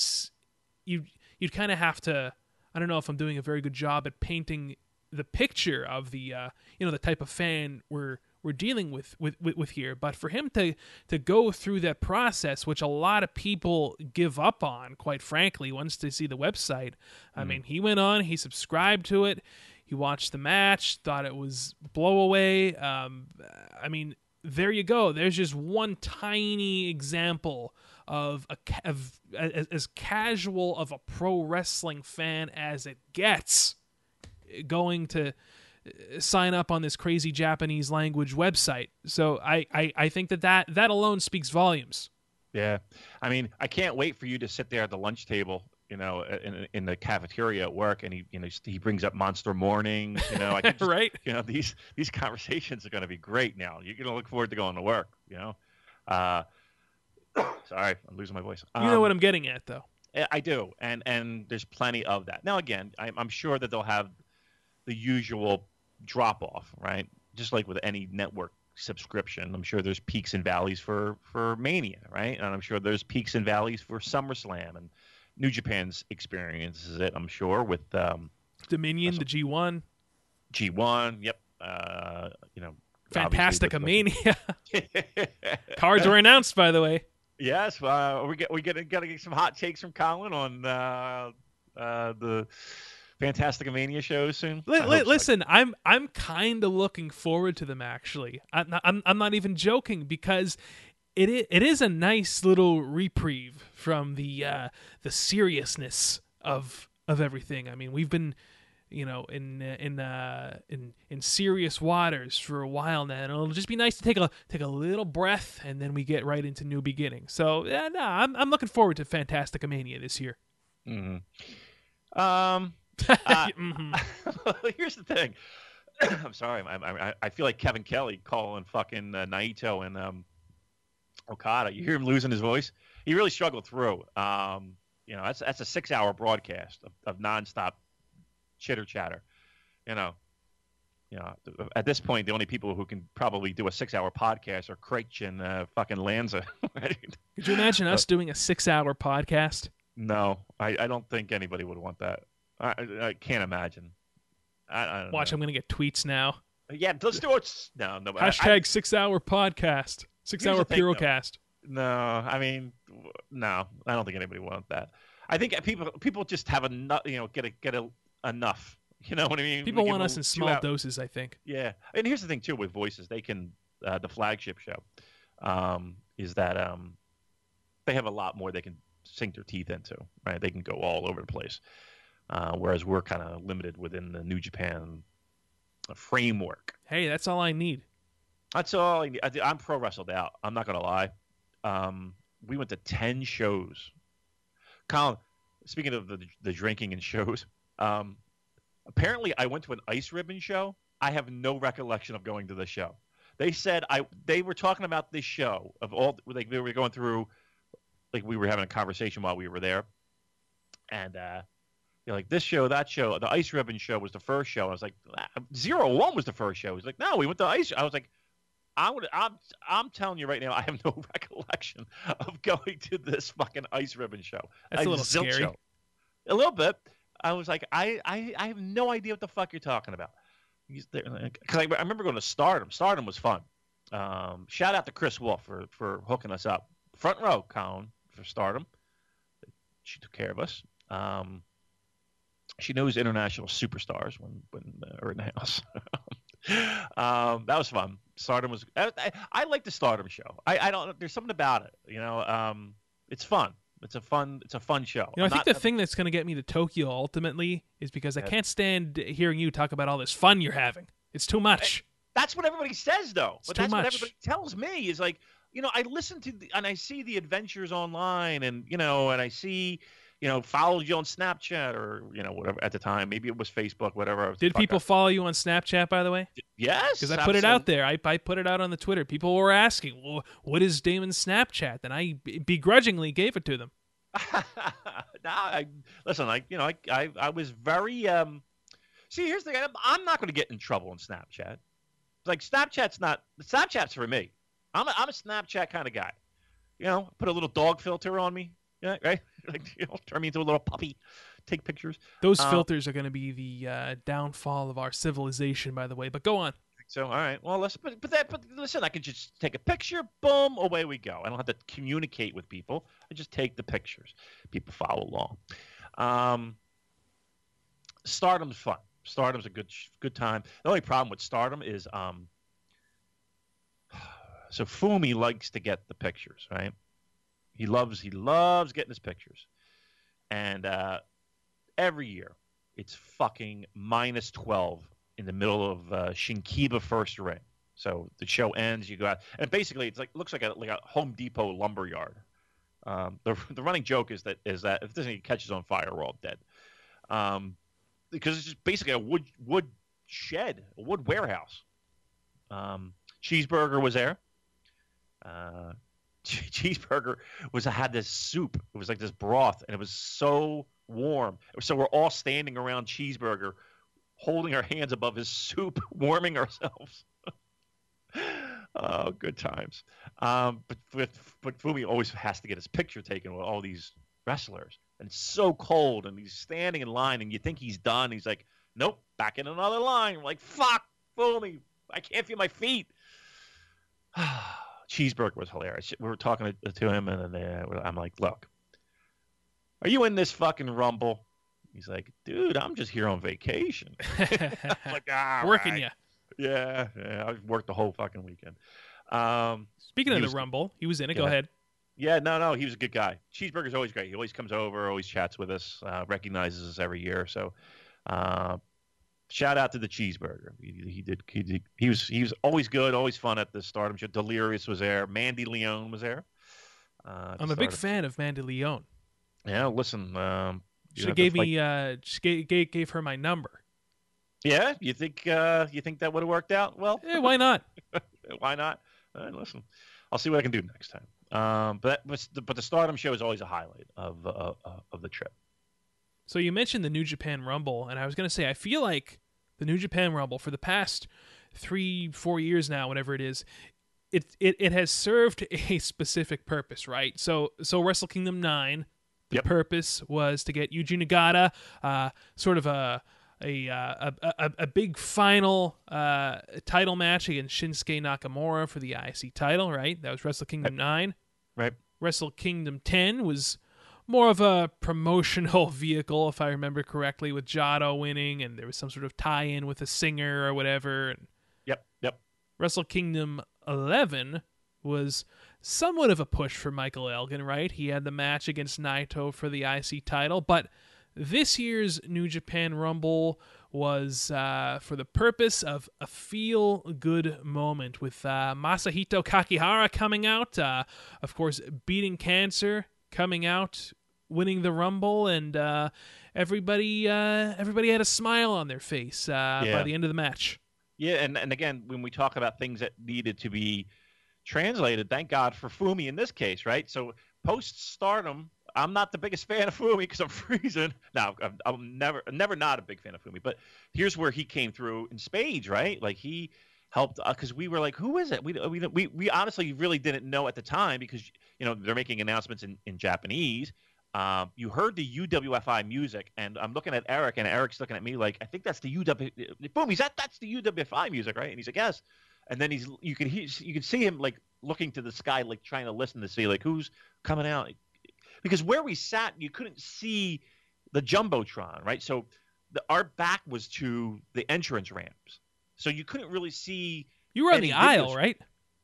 you'd kind of have to. I don't know if I'm doing a very good job at painting the picture of the the type of fan we're dealing with here, but for him to go through that process, which a lot of people give up on, quite frankly, once they see the website. I mean, he went on, he subscribed to it, he watched the match, thought it was blow away. I mean, there you go. There's just one tiny example of as casual of a pro wrestling fan as it gets, going to sign up on this crazy Japanese language website. So I think that alone speaks volumes. Yeah. I mean, I can't wait for you to sit there at the lunch table, in the cafeteria at work, and he brings up Monster Morning, I can just, Right? These conversations are going to be great now. You're going to look forward to going to work, Sorry, I'm losing my voice. You know what I'm getting at, though. I do, and there's plenty of that. Now, again, I'm sure that they'll have the usual drop off, right? Just like with any network subscription, I'm sure there's peaks and valleys for Mania, right? And I'm sure there's peaks and valleys for SummerSlam, and New Japan's experiences it, I'm sure, with Dominion, the G1. G1, yep. Fantastica Mania. Cards were announced, by the way. Yes, we gotta get some hot takes from Colin on the Fantastica Mania shows soon. Listen, I'm kind of looking forward to them. Actually, I'm not even joking, because it is a nice little reprieve from the seriousness of everything. I mean, we've been in serious waters for a while now, and it'll just be nice to take a little breath, and then we get right into new beginnings. So yeah, no, I'm looking forward to Fantastica Mania this year. Mm-hmm. Here's the thing. I'm sorry. I feel like Kevin Kelly calling fucking Naito and Okada. You hear him losing his voice. He really struggled through. That's a 6-hour broadcast of nonstop chitter chatter. At this point, the only people who can probably do a 6-hour podcast are Craich and fucking Lanza. Right? Could you imagine us doing a 6-hour podcast? No, I don't think anybody would want that. I can't imagine. I don't Watch, know. I'm going to get tweets now. Yeah, let's do it. No. Hashtag 6-hour podcast. 6-hour Purocast. No, I mean, no. I don't think anybody wants that. I think people just have enough. Get enough. You know what I mean? People want us in small doses, I think. Yeah, and here's the thing too with voices. They can the flagship show is that they have a lot more they can sink their teeth into. Right? They can go all over the place. Whereas we're kind of limited within the New Japan framework. Hey, that's all I need. That's all I need. I'm pro wrestled out. I'm not going to lie. We went to 10 shows. Colin, speaking of the drinking and shows, apparently I went to an Ice Ribbon show. I have no recollection of going to the show. They said they were talking about this show of all, like they were going through, like we were having a conversation while we were there. And, like this show, that show, the Ice Ribbon show was the first show. I was like, 01 was the first show. He's like, no, we went to Ice. I was like, I'm telling you right now, I have no recollection of going to this fucking Ice Ribbon show. That's a little scary. Show. A little bit. I was like, I have no idea what the fuck you're talking about. Because I remember going to Stardom. Stardom was fun. Shout out to Chris Wolf for hooking us up. Front row, Colin, for Stardom. She took care of us. She knows international superstars when are in the house. That was fun. Stardom was. I like the Stardom show. I don't. There's something about it. It's fun. It's a fun show. I think the thing that's going to get me to Tokyo ultimately is because I can't stand hearing you talk about all this fun you're having. It's too much. That's what everybody says, though. It's too much. What everybody tells me is like, I listen to and I see the adventures online, and and I see. Followed you on Snapchat or, whatever at the time. Maybe it was Facebook, whatever. Did people follow you on Snapchat, by the way? Yes. Because I put it out there. I put it out on the Twitter. People were asking, well, what is Damon's Snapchat? And I begrudgingly gave it to them. I was very... See, here's the thing. I'm not going to get in trouble on Snapchat. Like, Snapchat's for me. I'm a Snapchat kind of guy. Put a little dog filter on me. Yeah, right. Like, turn me into a little puppy. Take pictures. Those filters are going to be the downfall of our civilization, by the way. But go on. So, all right. Well, but listen, I can just take a picture. Boom, away we go. I don't have to communicate with people. I just take the pictures. People follow along. Stardom's fun. Stardom's a good time. The only problem with Stardom is, so Fumi likes to get the pictures, right? He loves getting his pictures. And every year, it's fucking -12 in the middle of Shinkiba First Ring. So the show ends, you go out, and basically it's like looks like a Home Depot lumber yard. The running joke is that if this thing catches on fire, we're all dead. Because it's just basically a wood shed, a wood warehouse. Cheeseburger was there. Cheeseburger had this soup. It was like this broth, and it was so warm. So we're all standing around Cheeseburger, holding our hands above his soup, warming ourselves. Oh, good times. But Fumi always has to get his picture taken with all these wrestlers, and it's so cold, and he's standing in line, and you think he's done. He's like, nope, back in another line. We're like, fuck, Fumi, I can't feel my feet. Cheeseburger was hilarious. We were talking to him, and then I'm like, look, are you in this fucking Rumble? He's like, dude, I'm just here on vacation. I'm like, working right. you. Yeah, I worked the whole fucking weekend. Speaking of the Rumble, he was in it. Go ahead. Yeah, no, he was a good guy. Cheeseburger's always great. He always comes over, always chats with us, recognizes us every year. So, shout out to the Cheeseburger. He was always good, always fun at the Stardom show. Delirious was there. Mandy Leon was there. I'm a big fan of Mandy Leon. Yeah, listen. She gave her my number. Yeah, you think that would have worked out? Well, why not? Why not? Listen, I'll see what I can do next time. But the Stardom show is always a highlight of the trip. So you mentioned the New Japan Rumble, and I was going to say I feel like the New Japan Rumble for the past 3-4 years now, whatever it is, it has served a specific purpose, right? So Wrestle Kingdom 9, the purpose was to get Yuji Nagata, sort of a big final title match against Shinsuke Nakamura for the IC title, right? That was Wrestle Kingdom 9. Right. Wrestle Kingdom 10 was more of a promotional vehicle, if I remember correctly, with Jado winning, and there was some sort of tie-in with a singer or whatever. And Yep. Wrestle Kingdom 11 was somewhat of a push for Michael Elgin, right? He had the match against Naito for the IC title, but this year's New Japan Rumble was for the purpose of a feel-good moment with Masahito Kakihara coming out, of course, beating cancer, coming out, winning the Rumble, and everybody had a smile on their face by the end of the match. Yeah, and again, when we talk about things that needed to be translated, thank God for Fumi in this case, right? So post-Stardom, I'm not the biggest fan of Fumi because I'm freezing. No, I'm never not a big fan of Fumi. But here's where he came through in spades, right? Like he helped because we were like, who is it? We honestly really didn't know at the time because they're making announcements in Japanese. You heard the UWFI music, and I'm looking at Eric, and Eric's looking at me like, I think that's the Fumi. That's the UWFI music, right? And he's like, yes. And then you can see him like looking to the sky, like trying to listen to see like who's coming out. Because where we sat, you couldn't see the Jumbotron, right? So our back was to the entrance ramps. So you couldn't really see. You were on the aisle, right?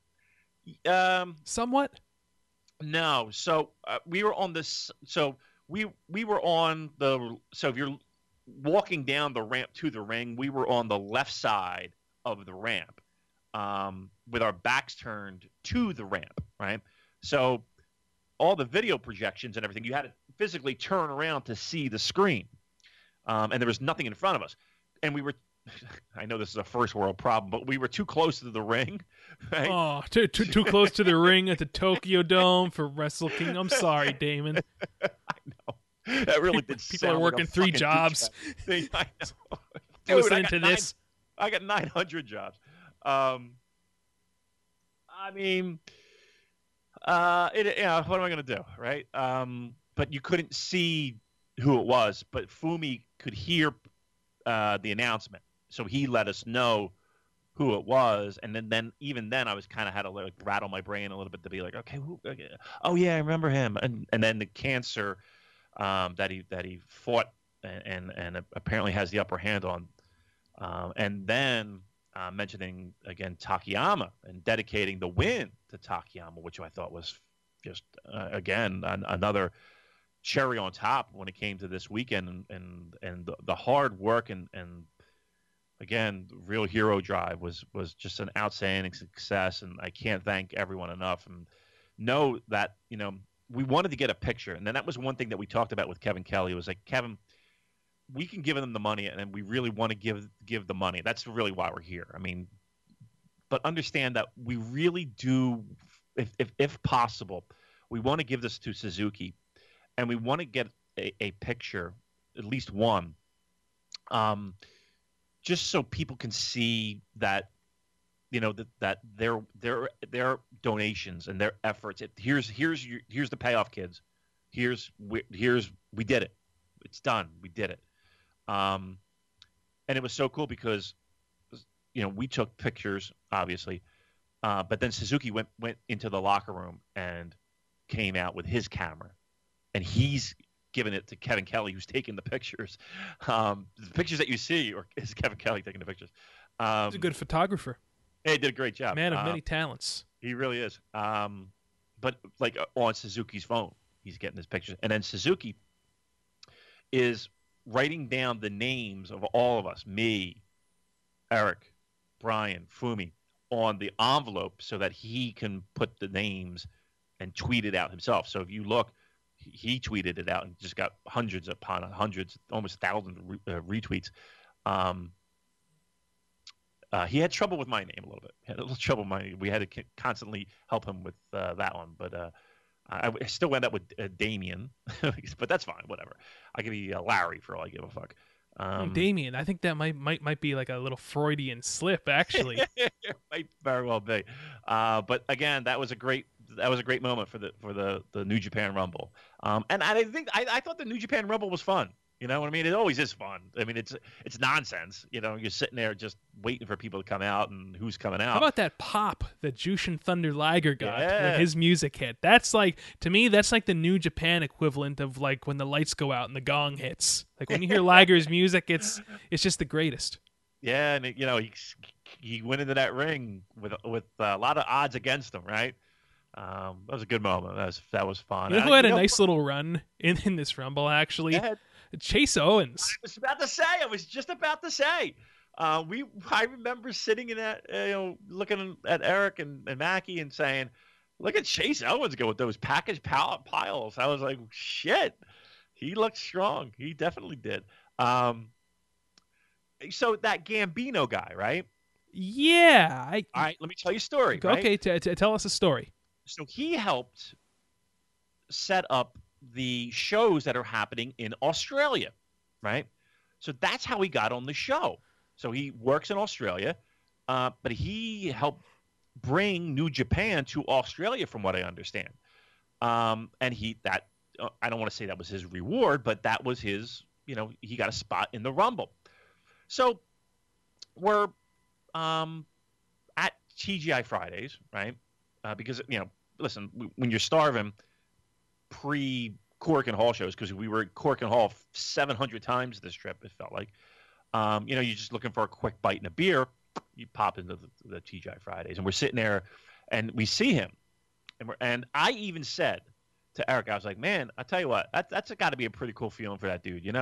Somewhat? No. So we were on this. So we were on the. So if you're walking down the ramp to the ring, we were on the left side of the ramp with our backs turned to the ramp, right? So all the video projections and everything, you had to physically turn around to see the screen. And there was nothing in front of us. And we were, I know this is a first world problem, but we were too close to the ring. Right? Oh, too close to the ring at the Tokyo Dome for Wrestle Kingdom. I'm sorry, Damon. I know. That really did People are working 3 jobs. I know. Dude, listening to this. I got 900 jobs. I mean... what am I going to do, right? But you couldn't see who it was, but Fumi could hear the announcement, so he let us know who it was, and then even then I was kind of had to like rattle my brain a little bit to be like, okay, oh yeah, I remember him, and then the cancer that he fought and apparently has the upper hand on, and then. Mentioning again Takayama and dedicating the win to Takayama, which I thought was just again another cherry on top when it came to this weekend and the hard work and again, Real Hero Drive was just an outstanding success, and I can't thank everyone enough. And know that we wanted to get a picture, and then that was one thing that we talked about with Kevin Kelly. It was like, Kevin, we can give them the money, and we really want to give the money. That's really why we're here. I mean, but understand that we really do, if possible, we want to give this to Suzuki, and we want to get a picture, at least one, just so people can see that, that their donations and their efforts. Here's the payoff, kids. We did it. It's done. We did it. And it was so cool because, we took pictures, obviously, but then Suzuki went into the locker room and came out with his camera, and he's giving it to Kevin Kelly, who's taking the pictures. The pictures that you see is Kevin Kelly taking the pictures. He's a good photographer. He did a great job. Man of many talents. He really is. But like on Suzuki's phone, he's getting his pictures. And then Suzuki is writing down the names of all of us, me, Eric, Brian, Fumi, on the envelope so that he can put the names and tweet it out himself. So if you look, he tweeted it out and just got hundreds upon hundreds, almost thousands of retweets. He had trouble with my name a little bit. He had a little trouble with my name. We had to constantly help him with that one. But I still end up with Damien. But that's fine. Whatever. I could be Larry for all I give a fuck. Damien, I think that might be like a little Freudian slip, actually. It might very well be. But again, that was a great moment for the New Japan Rumble. And I thought the New Japan Rumble was fun. You know what I mean? It always is fun. I mean, it's nonsense. You're sitting there just waiting for people to come out and who's coming out. How about that pop that Jushin Thunder Liger got when his music hit? That's like, to me, that's like the New Japan equivalent of like when the lights go out and the gong hits. Like when you hear Liger's music, it's just the greatest. Yeah, and he went into that ring with a lot of odds against him, right? That was a good moment. That was fun. You know who had a nice little run in this Rumble, actually? Chase Owens. I was just about to say. I remember sitting in that, looking at Eric and Mackie and saying, "Look at Chase Owens go with those package piles." I was like, "Shit, he looked strong. He definitely did." So that Gambino guy, right? Yeah. All right, let me tell you a story. Okay, tell us a story. So he helped set up the shows that are happening in Australia, right? So that's how he got on the show. So he works in Australia, but he helped bring New Japan to Australia, from what I understand. And I don't want to say that was his reward, but that was his, he got a spot in the Rumble. So we're at TGI Fridays, right? Because, listen, when you're starving pre-Cork and Hall shows, because we were at Cork and Hall 700 times this trip, it felt like, you're just looking for a quick bite and a beer, you pop into the TGI Fridays, and we're sitting there, and we see him. And I even said to Eric, I was like, man, I tell you what, that's got to be a pretty cool feeling for that dude,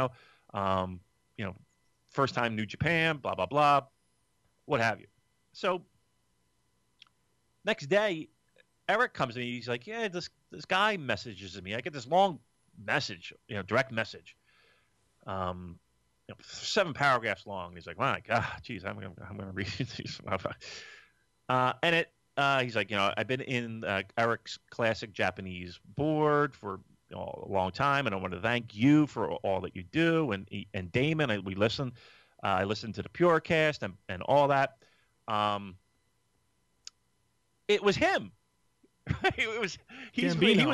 first time New Japan, blah, blah, blah, what have you. So next day, Eric comes to me. He's like, yeah, this guy messages me. I get this long message, direct message, 7 paragraphs long. He's like, my God, geez, I'm gonna read these. And he's like, I've been in Eric's Classic Japanese board for a long time, and I want to thank you for all that you do. And Damon, I listened to the Purecast and all that. It was him. He's been in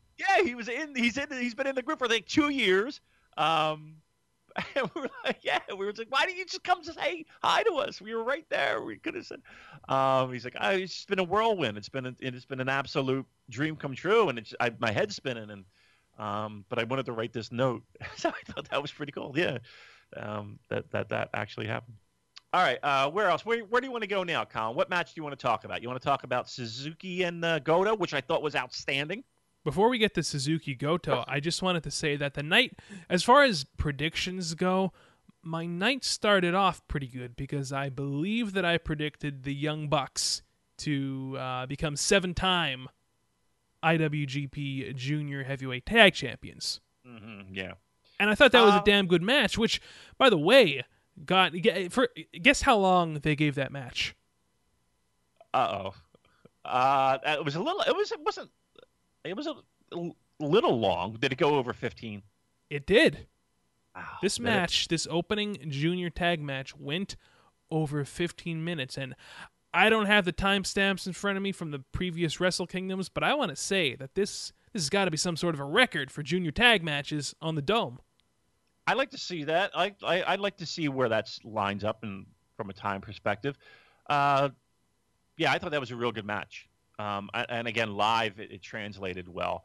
the group for like 2 years. And we were like, we were like, why didn't you just come to say hi to us? We were right there. We could have said. He's like, it's just been a whirlwind. It's been an absolute dream come true, and my head's spinning. And but I wanted to write this note, so I thought that was pretty cool. Yeah, that actually happened. All right, where else? Where do you want to go now, Colin? What match do you want to talk about? You want to talk about Suzuki and Goto, which I thought was outstanding? Before we get to Suzuki Goto, I just wanted to say that the night, as far as predictions go, my night started off pretty good because I believe that I predicted the Young Bucks to become 7-time IWGP Junior Heavyweight Tag Champions. Mm-hmm, yeah. And I thought that was a damn good match, which, by the way, guess how long they gave that match? It was a little. It was a little long. Did it go over 15? It did. Wow. This match, this opening junior tag match, went over 15 minutes, and I don't have the timestamps in front of me from the previous Wrestle Kingdoms, but I want to say that this has got to be some sort of a record for junior tag matches on the Dome. I'd like to see that. I'd like to see where that lines up from a time perspective. Yeah, I thought that was a real good match. And again, live, it translated well.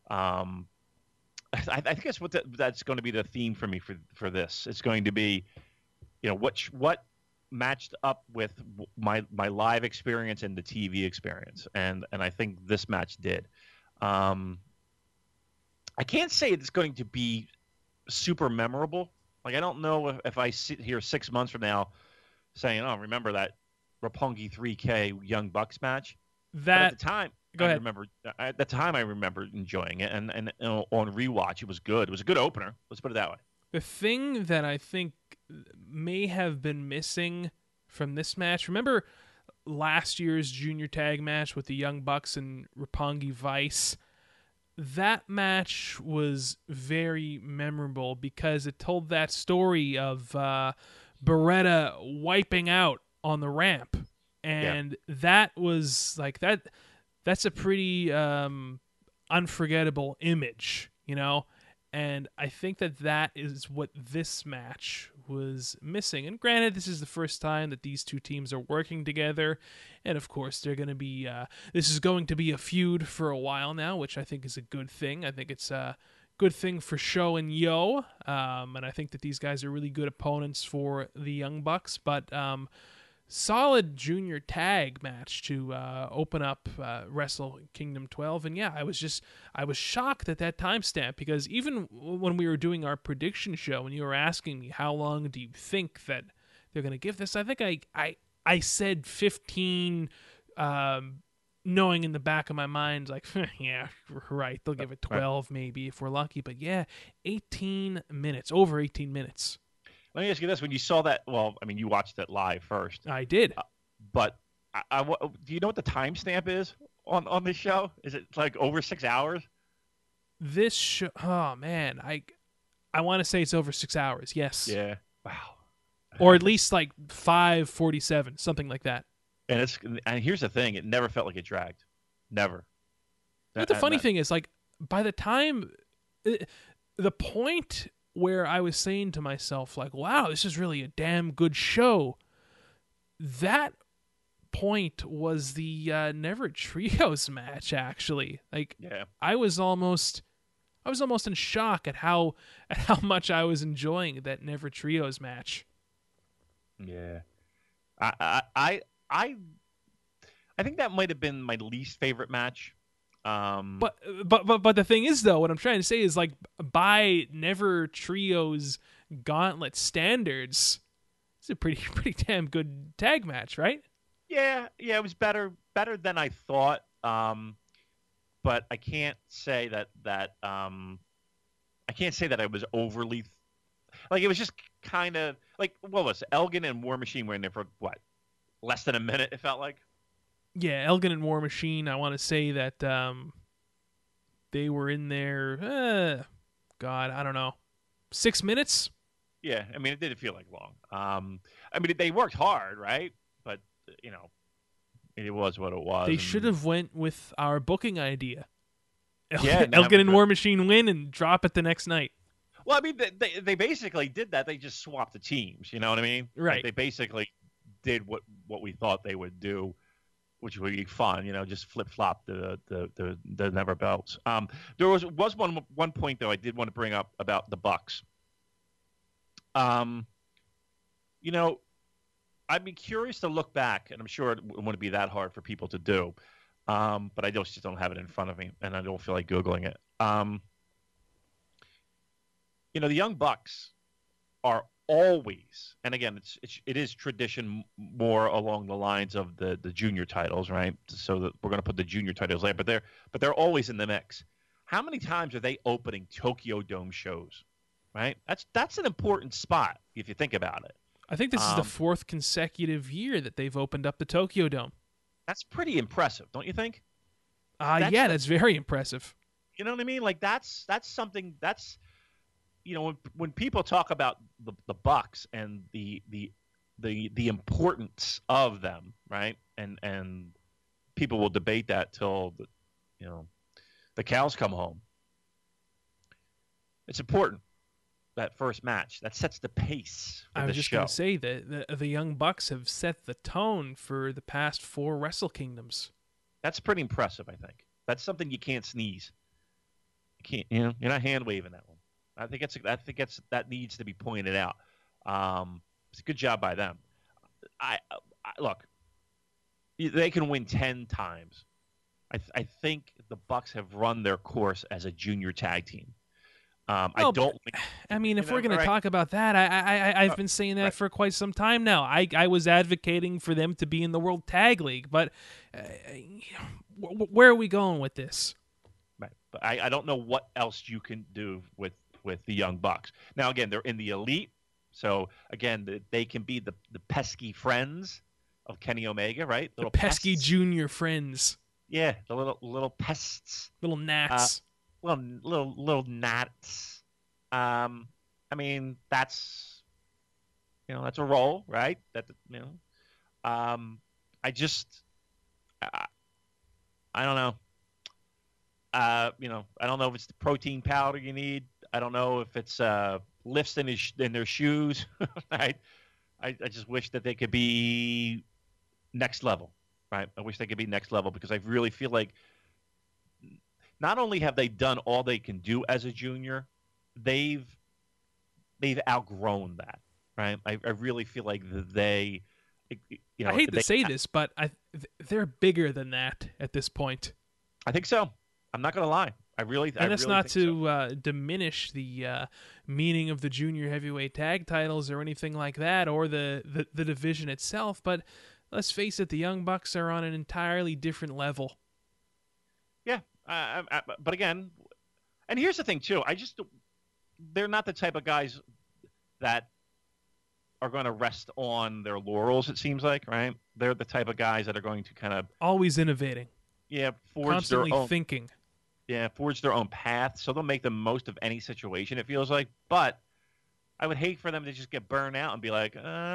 I think that's going to be the theme for me for this. It's going to be, what matched up with my live experience and the TV experience, and I think this match did. I can't say it's going to be super memorable. Like, I don't know if I sit here 6 months from now saying, "Oh, remember that Roppongi 3K Young Bucks match?" But at the time, at the time, I remember enjoying it, and on rewatch, it was good. It was a good opener. Let's put it that way. The thing that I think may have been missing from this match, remember last year's junior tag match with the Young Bucks and Roppongi Vice? That match was very memorable because it told that story of Beretta wiping out on the ramp. And that was like that. That's a pretty unforgettable image, And I think that is what this match was missing. And granted, this is the first time that these two teams are working together, and of course, they're going to be. This is going to be a feud for a while now, which I think is a good thing. I think it's a good thing for Sho and Yo, and I think that these guys are really good opponents for the Young Bucks, but. Solid junior tag match to open up Wrestle Kingdom 12, and yeah, I was shocked at that timestamp because even when we were doing our prediction show and you were asking me how long do you think that they're going to give this, I think I said 15, knowing in the back of my mind like yeah, right, they'll give it 12 maybe if we're lucky, but yeah, 18 minutes, over 18 minutes. Let me ask you this: when you saw that, well, I mean, you watched it live first. I did, but do you know what the timestamp is on this show? Is it like over 6 hours? This show, oh man, I want to say it's over 6 hours. Yes. Yeah. Wow. Or at least like 5:47, something like that. And here's the thing: it never felt like it dragged. Never. But the funny thing is, like, by the time the point where I was saying to myself, like, wow, this is really a damn good show, that point was the Never Trios match, actually. Like, yeah. I was almost in shock at how much I was enjoying that Never Trios match. Yeah. I think that might have been my least favorite match. But the thing is, though, what I'm trying to say is, like, by Never Trios Gauntlet standards, it's a pretty damn good tag match, right? Yeah, it was better than I thought. But I can't say that I was overly like, it was just kind of like, what was it? Elgin and War Machine were in there for what, less than a minute? It felt like. Yeah, Elgin and War Machine, I want to say that they were in there, God, I don't know, 6 minutes? Yeah, I mean, it didn't feel like long. I mean, they worked hard, right? But, it was what it was. They should have went with our booking idea. Yeah, Elgin and War Machine win and drop it the next night. Well, I mean, they basically did that. They just swapped the teams, you know what I mean? Right. Like, they basically did what we thought they would do, which would be fun, just flip-flop the never belts. There was one point, though, I did want to bring up about the Bucks. I'd be curious to look back, and I'm sure it wouldn't be that hard for people to do, but I just don't have it in front of me, and I don't feel like Googling it. The Young Bucks are always, and again, it is tradition more along the lines of the junior titles, right? So that we're going to put the junior titles there, but they're always in the mix. How many times are they opening Tokyo Dome shows? Right? That's an important spot if you think about it. I think this is the fourth consecutive year that they've opened up the Tokyo Dome. That's pretty impressive, don't you think? Yeah, that's very impressive. You know what I mean? Like that's something that's, when people talk about the Bucks and the importance of them, right? And people will debate that till the cows come home. It's important. That first match that sets the pace for I was the just show. going to say that the Young Bucks have set the tone for the past 4 Wrestle Kingdoms. That's pretty impressive, I think. That's something you can't sneeze. You can't, you're not hand waving that one. I think that needs to be pointed out. It's a good job by them. I look, they can win 10 times. I think the Bucks have run their course as a junior tag team. I mean, if we're going to talk about that, I've been saying that for quite some time now. I was advocating for them to be in the World Tag League, but where are we going with this? Right, but I don't know what else you can do with the Young Bucks. Now, again, they're in the Elite, so again, they can be the pesky friends of Kenny Omega, right? The pesky pests. Junior friends. Yeah, the little pests, little gnats. Little gnats. I mean, that's that's a role, right? I don't know. I don't know if it's the protein powder you need. I don't know if it's lifts in their shoes. Right? I just wish that they could be next level, right? I wish they could be next level because I really feel like not only have they done all they can do as a junior, they've outgrown that, right? I really feel like they, I hate to say this, but they're bigger than that at this point. I think so. I'm not going to lie. And that's not to diminish the meaning of the junior heavyweight tag titles or anything like that, or the division itself. But let's face it, the Young Bucks are on an entirely different level. Yeah. But again, and here's the thing too. They're not the type of guys that are going to rest on their laurels. It seems like, right? They're the type of guys that are going to kind of always innovating. Yeah, constantly thinking. Yeah, forge their own path. So they'll make the most of any situation. It feels like, but I would hate for them to just get burned out and be like,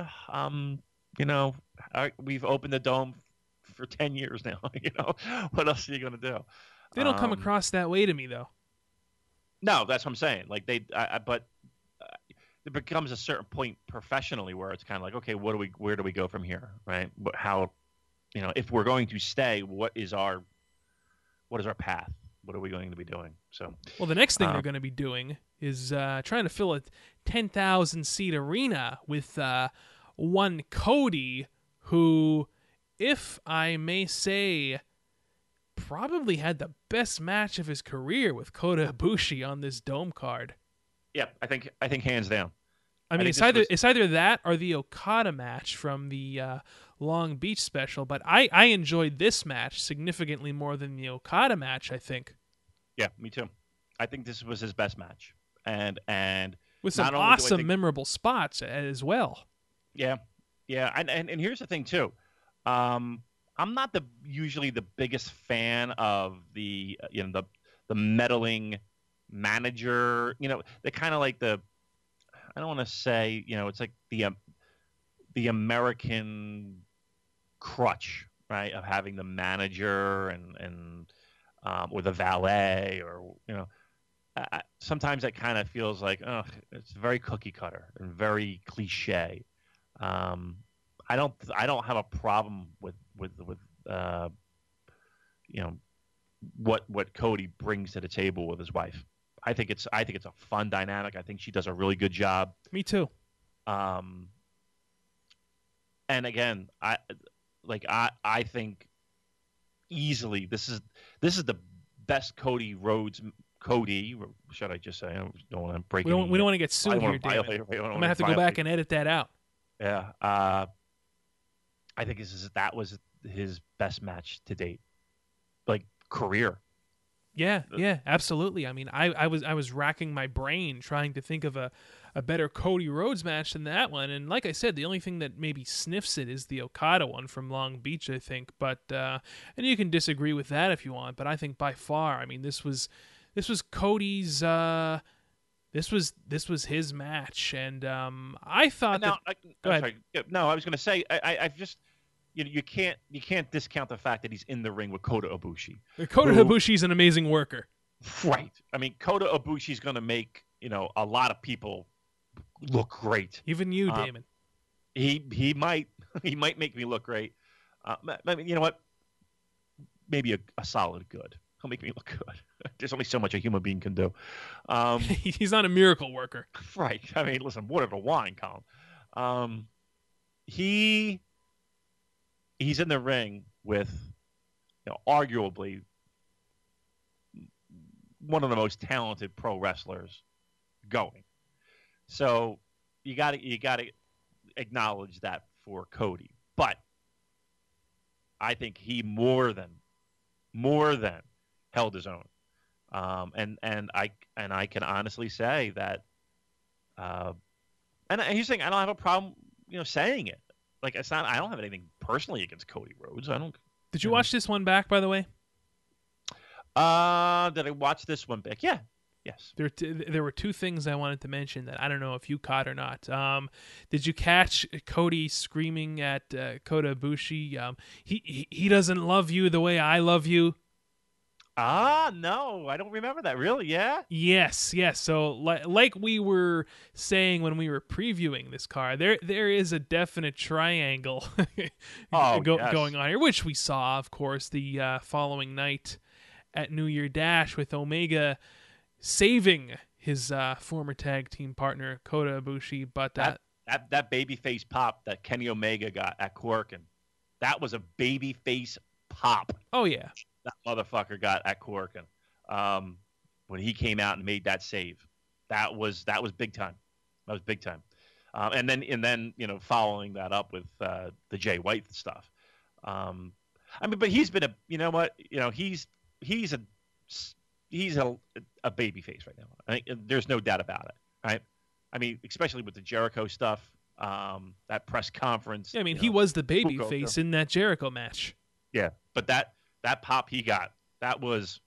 we've opened the dome for 10 years now. What else are you going to do? They don't come across that way to me, though. No, that's what I'm saying. Like but it becomes a certain point professionally where it's kind of like, okay, where do we go from here, right? But how, if we're going to stay, what is our path? What are we going to be doing? So, well, the next thing they're going to be doing is trying to fill a 10,000 seat arena with one Cody, who, if I may say, probably had the best match of his career with Kota Ibushi on this Dome card. Yeah, I think hands down. I mean, it's either that or the Okada match from the Long Beach special, but I enjoyed this match significantly more than the Okada match, I think. Yeah, me too. I think this was his best match. And with some awesome, memorable spots as well. Yeah. Yeah, and here's the thing too. I'm not usually the biggest fan of the meddling manager. They kind of like I don't want to say, it's like the American crutch, right, of having the manager and or the valet, or sometimes it kind of feels like, it's very cookie cutter and very cliche. I don't have a problem with what Cody brings to the table with his wife. I think it's a fun dynamic. I think she does a really good job. Me too. And again, I think easily this is the best Cody Cody, or should I just say? I don't want to break. We don't want to get sued here, David. I'm gonna have to go back and edit that out. Yeah, I think that was his best match to date, like career. Yeah, absolutely. I mean, I was racking my brain trying to think of a better Cody Rhodes match than that one. And like I said, the only thing that maybe sniffs it is the Okada one from Long Beach, I think. But and you can disagree with that if you want, but I think by far, I mean, this was Cody's. This was his match, and I thought now, go ahead. Sorry. No, I was going to say I just. You can't discount the fact that he's in the ring with Kota Ibushi. Kota Ibushi's an amazing worker. Right. I mean, Kota Ibushi's going to make a lot of people look great. Even you, Damon. He might make me look great. I mean, you know what? Maybe a solid good. He'll make me look good. There's only so much a human being can do. He's not a miracle worker. Right. I mean, listen, water to wine, Colin. He's in the ring with, arguably one of the most talented pro wrestlers going. So you got to acknowledge that for Cody. But I think he more than held his own. And I can honestly say that. And he's saying I don't have a problem, saying it. Like, it's not. I don't have anything personally against Cody Rhodes. I don't. Did you watch this one back, by the way? Did I watch this one back? Yeah. Yes. There were two things I wanted to mention that I don't know if you caught or not. Did you catch Cody screaming at Kota Ibushi? He doesn't love you the way I love you. No, I don't remember that. Really? Yeah? Yes. So like we were saying when we were previewing this card, there is a definite triangle going on here, which we saw, of course, the following night at New Year Dash with Omega saving his former tag team partner, Kota Ibushi. But that babyface pop that Kenny Omega got at Korakuen, that was a babyface pop. Oh, yeah. That motherfucker got at Korakuen when he came out and made that save. That was big time. That was big time. And then following that up with the Jay White stuff. I mean, but he's been he's a baby face right now. Right? There's no doubt about it. Right? I mean, especially with the Jericho stuff, that press conference. Yeah, I mean, he was the baby face in that Jericho match. Yeah, but that pop he got, that was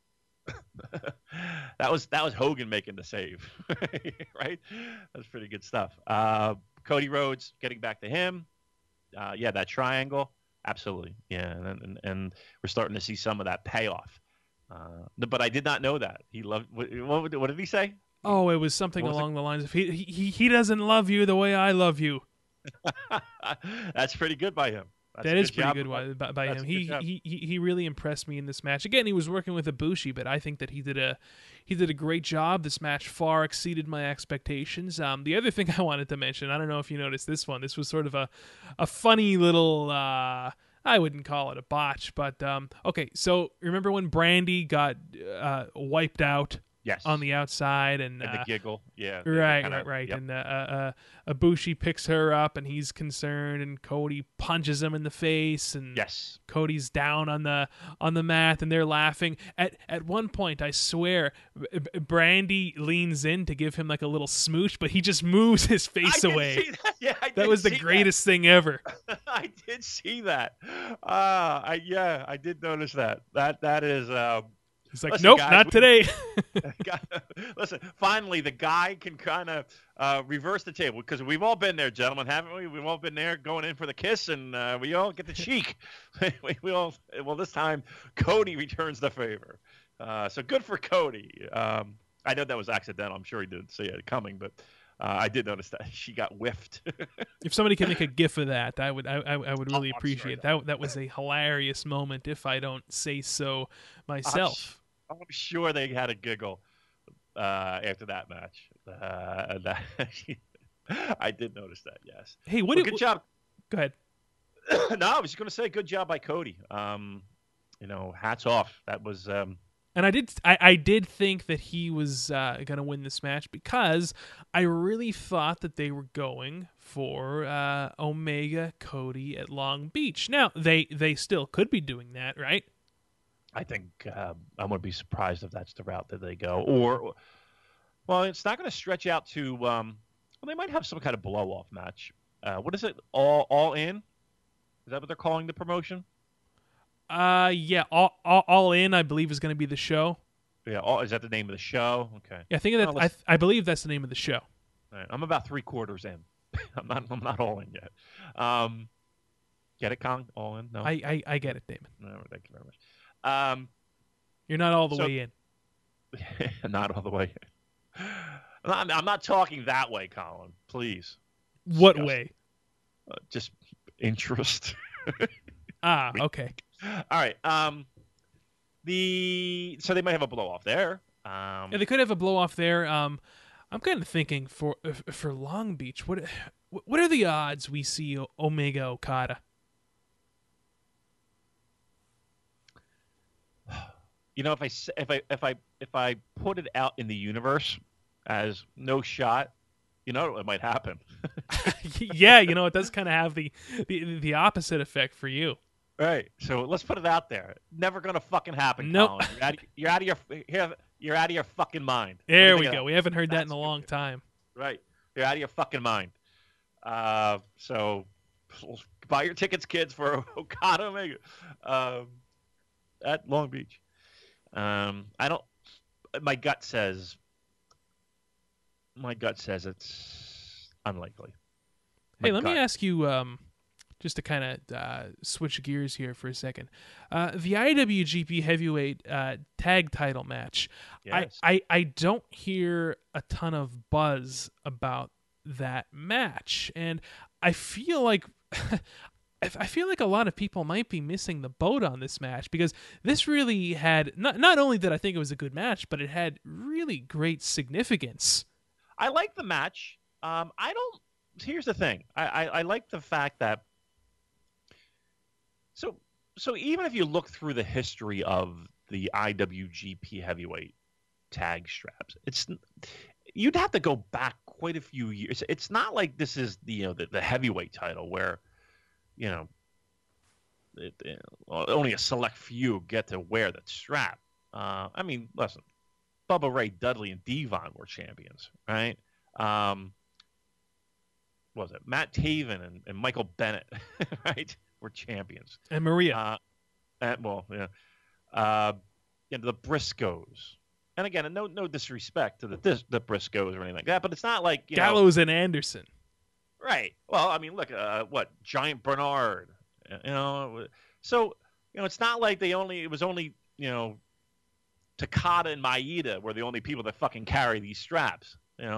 Hogan making the save, right? That's pretty good stuff. Cody Rhodes, getting back to him, that triangle, absolutely, yeah, and we're starting to see some of that payoff. But I did not know that he loved. What did he say? Oh, it was something along the lines of he doesn't love you the way I love you. That's pretty good by him. That is pretty good by him. He really impressed me in this match. Again, he was working with Ibushi, but I think that he did a great job. This match far exceeded my expectations. The other thing I wanted to mention, I don't know if you noticed this one. This was sort of a funny little. I wouldn't call it a botch, but okay. So remember when Brandy got wiped out? Yes. On the outside and the giggle, yeah, right. Yep. And Ibushi picks her up, and he's concerned, and Cody punches him in the face, and yes, Cody's down on the mat, and they're laughing. At one point, I swear, Brandy leans in to give him like a little smooch, but he just moves his face away. See that? Yeah, that was the greatest thing ever. I did see that. I did notice that. That is. He's like, nope, guys, not today. Listen, finally, the guy can kind of reverse the table, because we've all been there, gentlemen, haven't we? We've all been there going in for the kiss, and we all get the cheek. Well, this time, Cody returns the favor. So good for Cody. I know that was accidental. I'm sure he didn't see it coming, but I did notice that she got whiffed. If somebody can make a gif of that, I would really appreciate it. That was a hilarious moment, if I don't say so myself. I'm sure they had a giggle after that match. I did notice that. Yes. Hey, good job. Go ahead. No, I was just going to say good job by Cody. Hats off. That was. And And I did think that he was going to win this match because I really thought that they were going for Omega Cody at Long Beach. Now, they still could be doing that, right? I think I wouldn't be surprised if that's the route that they go. Or, well, it's not going to stretch out to. Well, they might have some kind of blow-off match. What is it? All in? Is that what they're calling the promotion? Yeah, all in. I believe is going to be the show. Yeah, is that the name of the show? Okay. Yeah, I think that I believe that's the name of the show. All right, I'm about 3/4 in. I'm not all in yet. Get it, Kong? All in? No. I get it, Damon. No, thank you very much. You're not all the way in. Not all the way in. I'm not talking that way, Colin. Please. What way? Just interest. Okay. All right. So they might have a blow off there. Yeah, they could have a blow off there. I'm kind of thinking for Long Beach. What are the odds we see Omega Okada? You know, if I put it out in the universe as no shot, you know, it might happen. Yeah, you know, it does kind of have the opposite effect for you. Right. So let's put it out there. Never gonna fucking happen. Nope. Colin. You're out of your fucking mind. There we go. We haven't heard that in a long time. Right. You're out of your fucking mind. So buy your tickets, kids, for Okada Omega at Long Beach. I don't. My gut says it's unlikely. Hey, let me ask you, just to kind of switch gears here for a second. The IWGP Heavyweight Tag Title match. Yes. I don't hear a ton of buzz about that match, and I feel like a lot of people might be missing the boat on this match because this really had not only did I think it was a good match, but it had really great significance. I like the match. Here's the thing. I like the fact that. So even if you look through the history of the IWGP Heavyweight Tag straps, you'd have to go back quite a few years. It's not like this is the heavyweight title where, only a select few get to wear that strap. I mean, listen, Bubba Ray Dudley and Devon were champions, right? What was it Matt Taven and Michael Bennett, right? Were champions. And Maria. The Briscoes. And again, no disrespect to the Briscoes or anything like that, but it's not like Gallows and Anderson. Right. Well, I mean, look, Giant Bernard. So it's not like it was only Takada and Maeda were the only people that fucking carry these straps.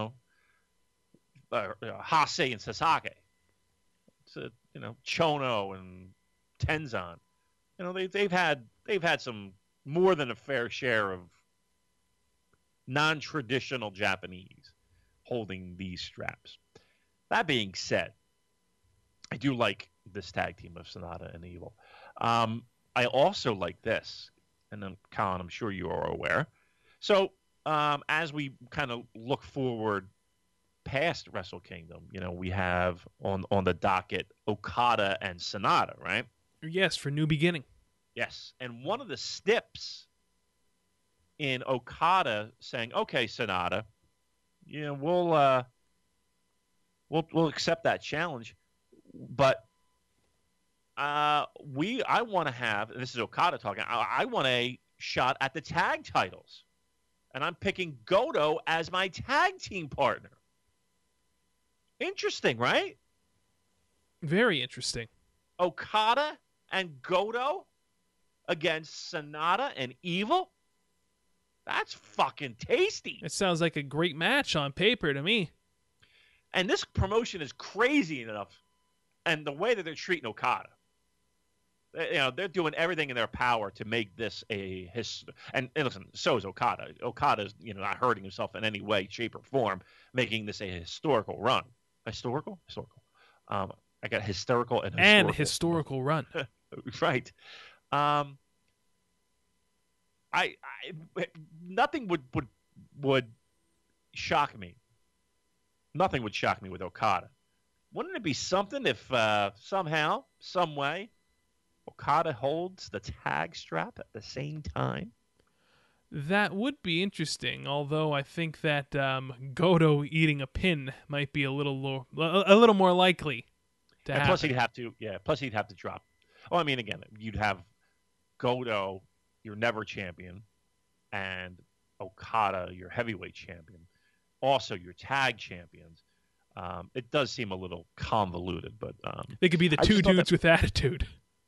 Hase and Sasaki. It's Chono and Tenzan. They've had some more than a fair share of non-traditional Japanese holding these straps. That being said, I do like this tag team of Sonata and Evil. I also like this, and then Colin, I'm sure you are aware. So as we kind of look forward past Wrestle Kingdom, we have on the docket Okada and Sonata, right? Yes, for New Beginning. Yes, and one of the steps in Okada saying, "Okay, Sonata, we'll accept that challenge, but I want to have." This is Okada talking. I want a shot at the tag titles, and I'm picking Goto as my tag team partner. Interesting, right? Very interesting. Okada and Goto against Sonata and Evil? That's fucking tasty. It sounds like a great match on paper to me. And this promotion is crazy enough. And the way that they're treating Okada. They're doing everything in their power to make this and listen, so is Okada. Okada's, not hurting himself in any way, shape, or form, making this a historical run. Historical. I got hysterical and historical run. Right. Nothing would shock me. Nothing would shock me with Okada. Wouldn't it be something if somehow, some way, Okada holds the tag strap at the same time? That would be interesting, although I think that Goto eating a pin might be a little more likely to happen. Plus, he'd have to drop. Well, I mean, again, you'd have Goto, your never champion, and Okada, your heavyweight champion, also your tag champions. It does seem a little convoluted, but they could be the two dudes with attitude.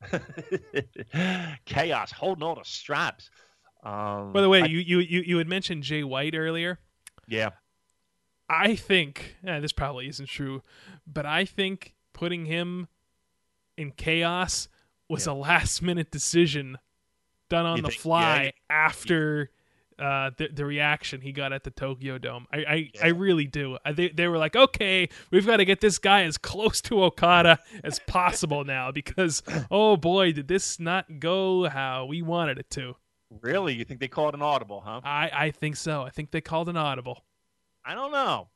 Chaos holding all the straps. By the way, you had mentioned Jay White earlier. Yeah. I think this probably isn't true, but I think putting him in Chaos was a last-minute decision done on the fly after the reaction he got at the Tokyo Dome. I really do. They were like, okay, we've got to get this guy as close to Okada as possible now because, oh boy, did this not go how we wanted it to. Really? You think they called an audible, huh? I think so. I think they called an audible. I don't know.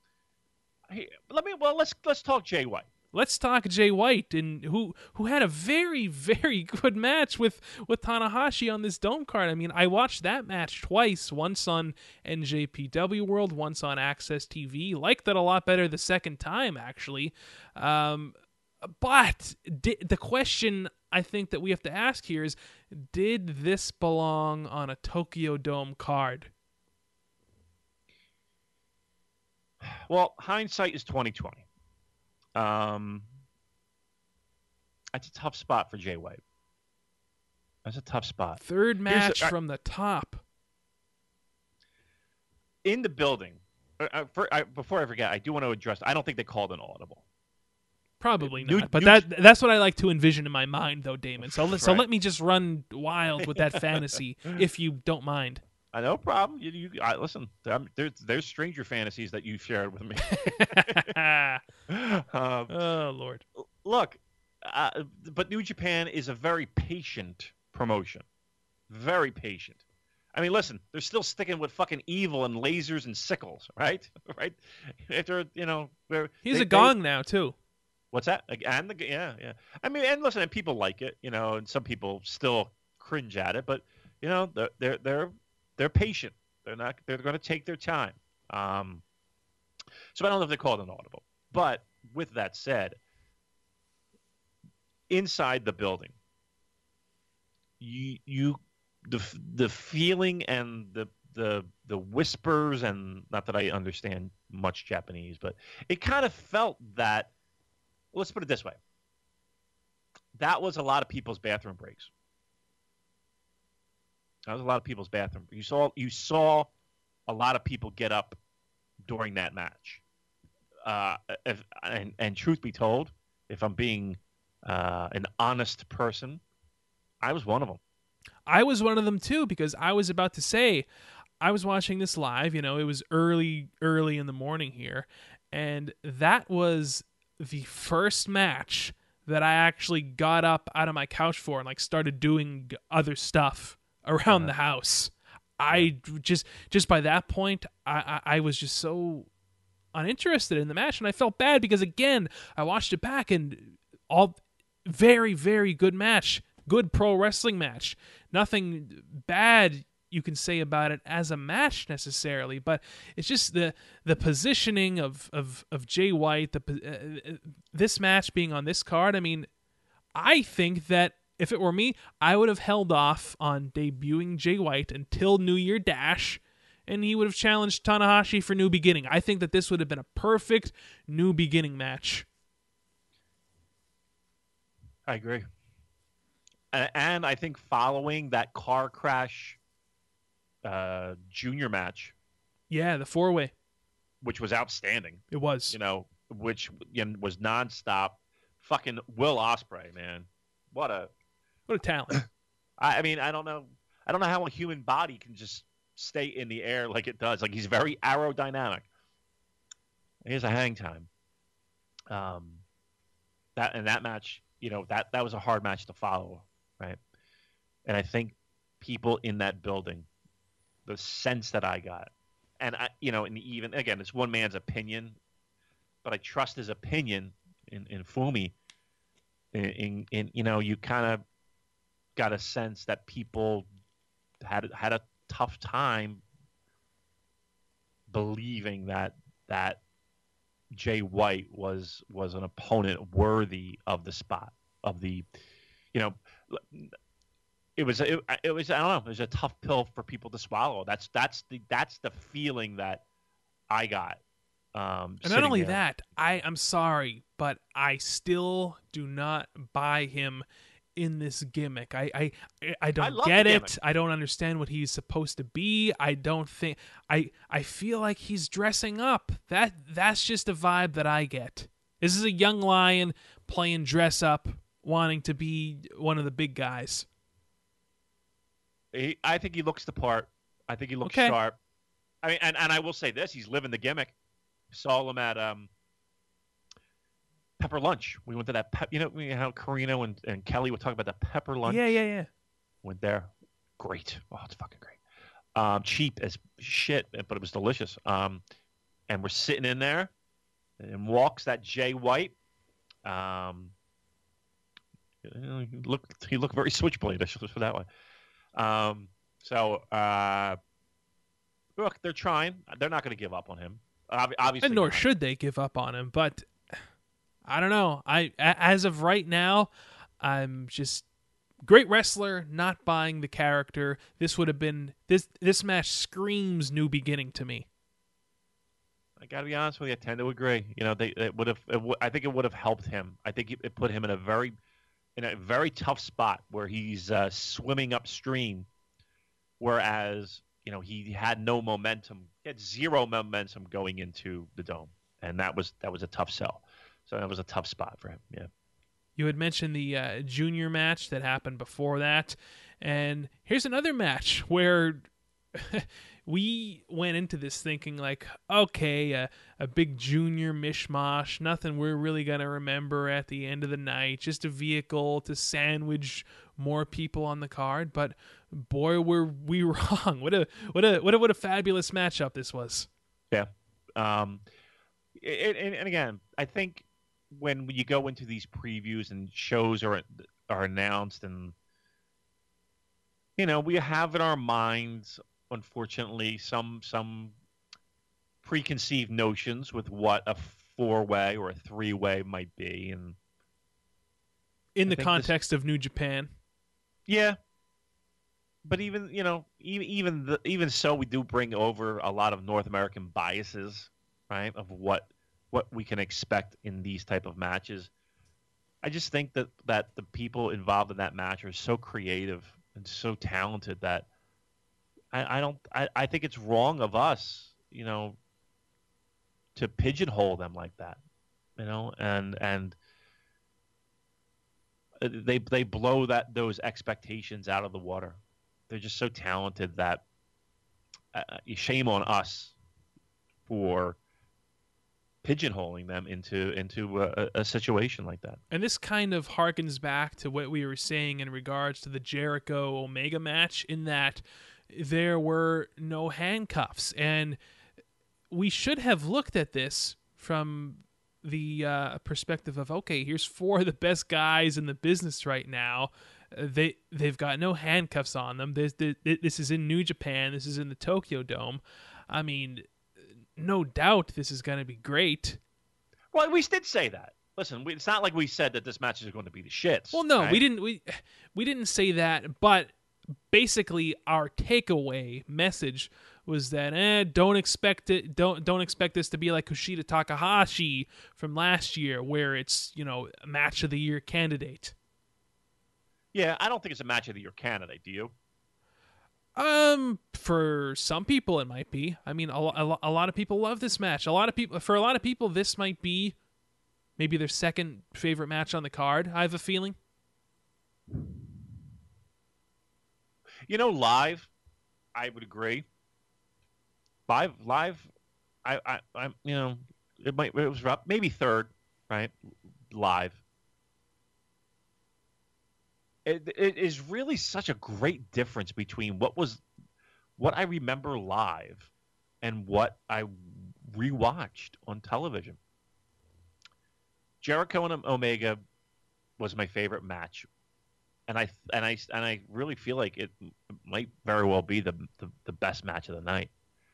Let's talk Jay White. Let's talk Jay White, and who had a very, very good match with Tanahashi on this Dome card. I mean, I watched that match twice, once on NJPW World, once on Access TV. Liked that a lot better the second time, actually. But the question I think that we have to ask here is, did this belong on a Tokyo Dome card? Well, hindsight is 20/20. That's a tough spot for Jay White. That's a tough spot. Third match from the top. In the building, before I forget, I do want to address, I don't think they called an audible. Probably not, but that's what I like to envision in my mind, though, Damon. So let me just run wild with that fantasy, if you don't mind. No problem. Listen, there's stranger fantasies that you've shared with me. Oh, Lord. Look, but New Japan is a very patient promotion. Very patient. I mean, listen, they're still sticking with fucking evil and lasers and sickles, right? Right? After, he's a gong now, too. What's that? And yeah. I mean, and listen, and people like it, and some people still cringe at it, but they're patient. They're going to take their time. So I don't know if they called an audible. But with that said, inside the building, the feeling and the whispers, and not that I understand much Japanese, but it kind of felt that. Let's put it this way. That was a lot of people's bathroom breaks. That was a lot of people's bathroom. You saw a lot of people get up during that match. And truth be told, if I'm being an honest person, I was one of them. I was one of them too, because I was about to say, I was watching this live. It was early in the morning here, and that was the first match that I actually got up out of my couch for and started doing other stuff around the house. I just by that point, I was just so uninterested in the match, and I felt bad because, again, I watched it back and all very, very good match, good pro wrestling match. Nothing bad you can say about it as a match necessarily, but it's just the positioning of Jay White, this match being on this card. I mean, I think that if it were me, I would have held off on debuting Jay White until New Year Dash, and he would have challenged Tanahashi for New Beginning. I think that this would have been a perfect New Beginning match. I agree. And I think following that car crash junior match. Yeah, the 4-way. Which was outstanding. It was. Which was nonstop. Fucking Will Ospreay, man. What a talent. I mean, I don't know how a human body can just stay in the air like it does. Like, he's very aerodynamic. Here's a hang time. That match, that was a hard match to follow, right? And I think people in that building the sense that I got, and and even again, it's one man's opinion, but I trust his opinion in Fumi. In you kind of got a sense that people had a tough time believing that Jay White was an opponent worthy of the spot of the, it was I don't know, it was a tough pill for people to swallow. That's the feeling that I got. And not only that, I'm sorry, but I still do not buy him in this gimmick. I don't get it. I don't understand what he's supposed to be. I don't think I feel like he's dressing up. That's just a vibe that I get. This is a young lion playing dress up, wanting to be one of the big guys. I think he looks the part. I think he looks sharp. I mean, and I will say this: he's living the gimmick. Saw him at Pepper Lunch. We went to that how Carino and Kelly would talk about that Pepper Lunch. Yeah. Went there. Great. Oh, it's fucking great. Cheap as shit, but it was delicious. And we're sitting in there, and walks that Jay White. He looked very switchblade. I should put it that way. Look, they're trying. They're not going to give up on him. Obviously, and nor should they give up on him. But I don't know. As of right now, I'm just great wrestler, not buying the character. This would have been this match screams new beginning to me. I got to be honest with you. I tend to agree. They would have. I think it would have helped him. I think it put him in a very tough spot where he's swimming upstream, whereas he had no momentum. He had zero momentum going into the Dome, and that was a tough sell. So that was a tough spot for him. Yeah. You had mentioned the junior match that happened before that, and here's another match where we went into this thinking like, okay, a big junior mishmash, nothing we're really gonna remember at the end of the night, just a vehicle to sandwich more people on the card. But boy, were we wrong. What a fabulous matchup this was. Yeah. And again, I think when you go into these previews and shows are announced, and we have in our minds, unfortunately, some preconceived notions with what a 4-way or a 3-way might be, and in the context of New Japan. Yeah. But even so, we do bring over a lot of North American biases, right? Of what we can expect in these type of matches. I just think that the people involved in that match are so creative and so talented that I think it's wrong of us, to pigeonhole them like that, and they blow those expectations out of the water. They're just so talented that shame on us for pigeonholing them into a situation like that. And this kind of harkens back to what we were saying in regards to the Jericho Omega match, in that there were no handcuffs, and we should have looked at this from the perspective of, okay, here's 4 of the best guys in the business right now. They've got no handcuffs on them. This is in New Japan. This is in the Tokyo Dome. I mean, no doubt this is going to be great. Well, we did say that. Listen, it's not like we said that this match is going to be the shits. Well, no, right? we didn't say that, but basically our takeaway message was that don't expect this to be like Kushida Takahashi from last year, where it's a match of the year candidate. Yeah, I don't think it's a match of the year candidate. Do you? For some people it might be. I mean, a lot of people love this match. For a lot of people, this might be maybe their second favorite match on the card. I have a feeling. Live, I would agree. Live, it was rough. Maybe third, right? Live. It is really such a great difference between what was what I remember live and what I rewatched on television. Jericho and Omega was my favorite match, and I really feel like it might very well be the best match of the night.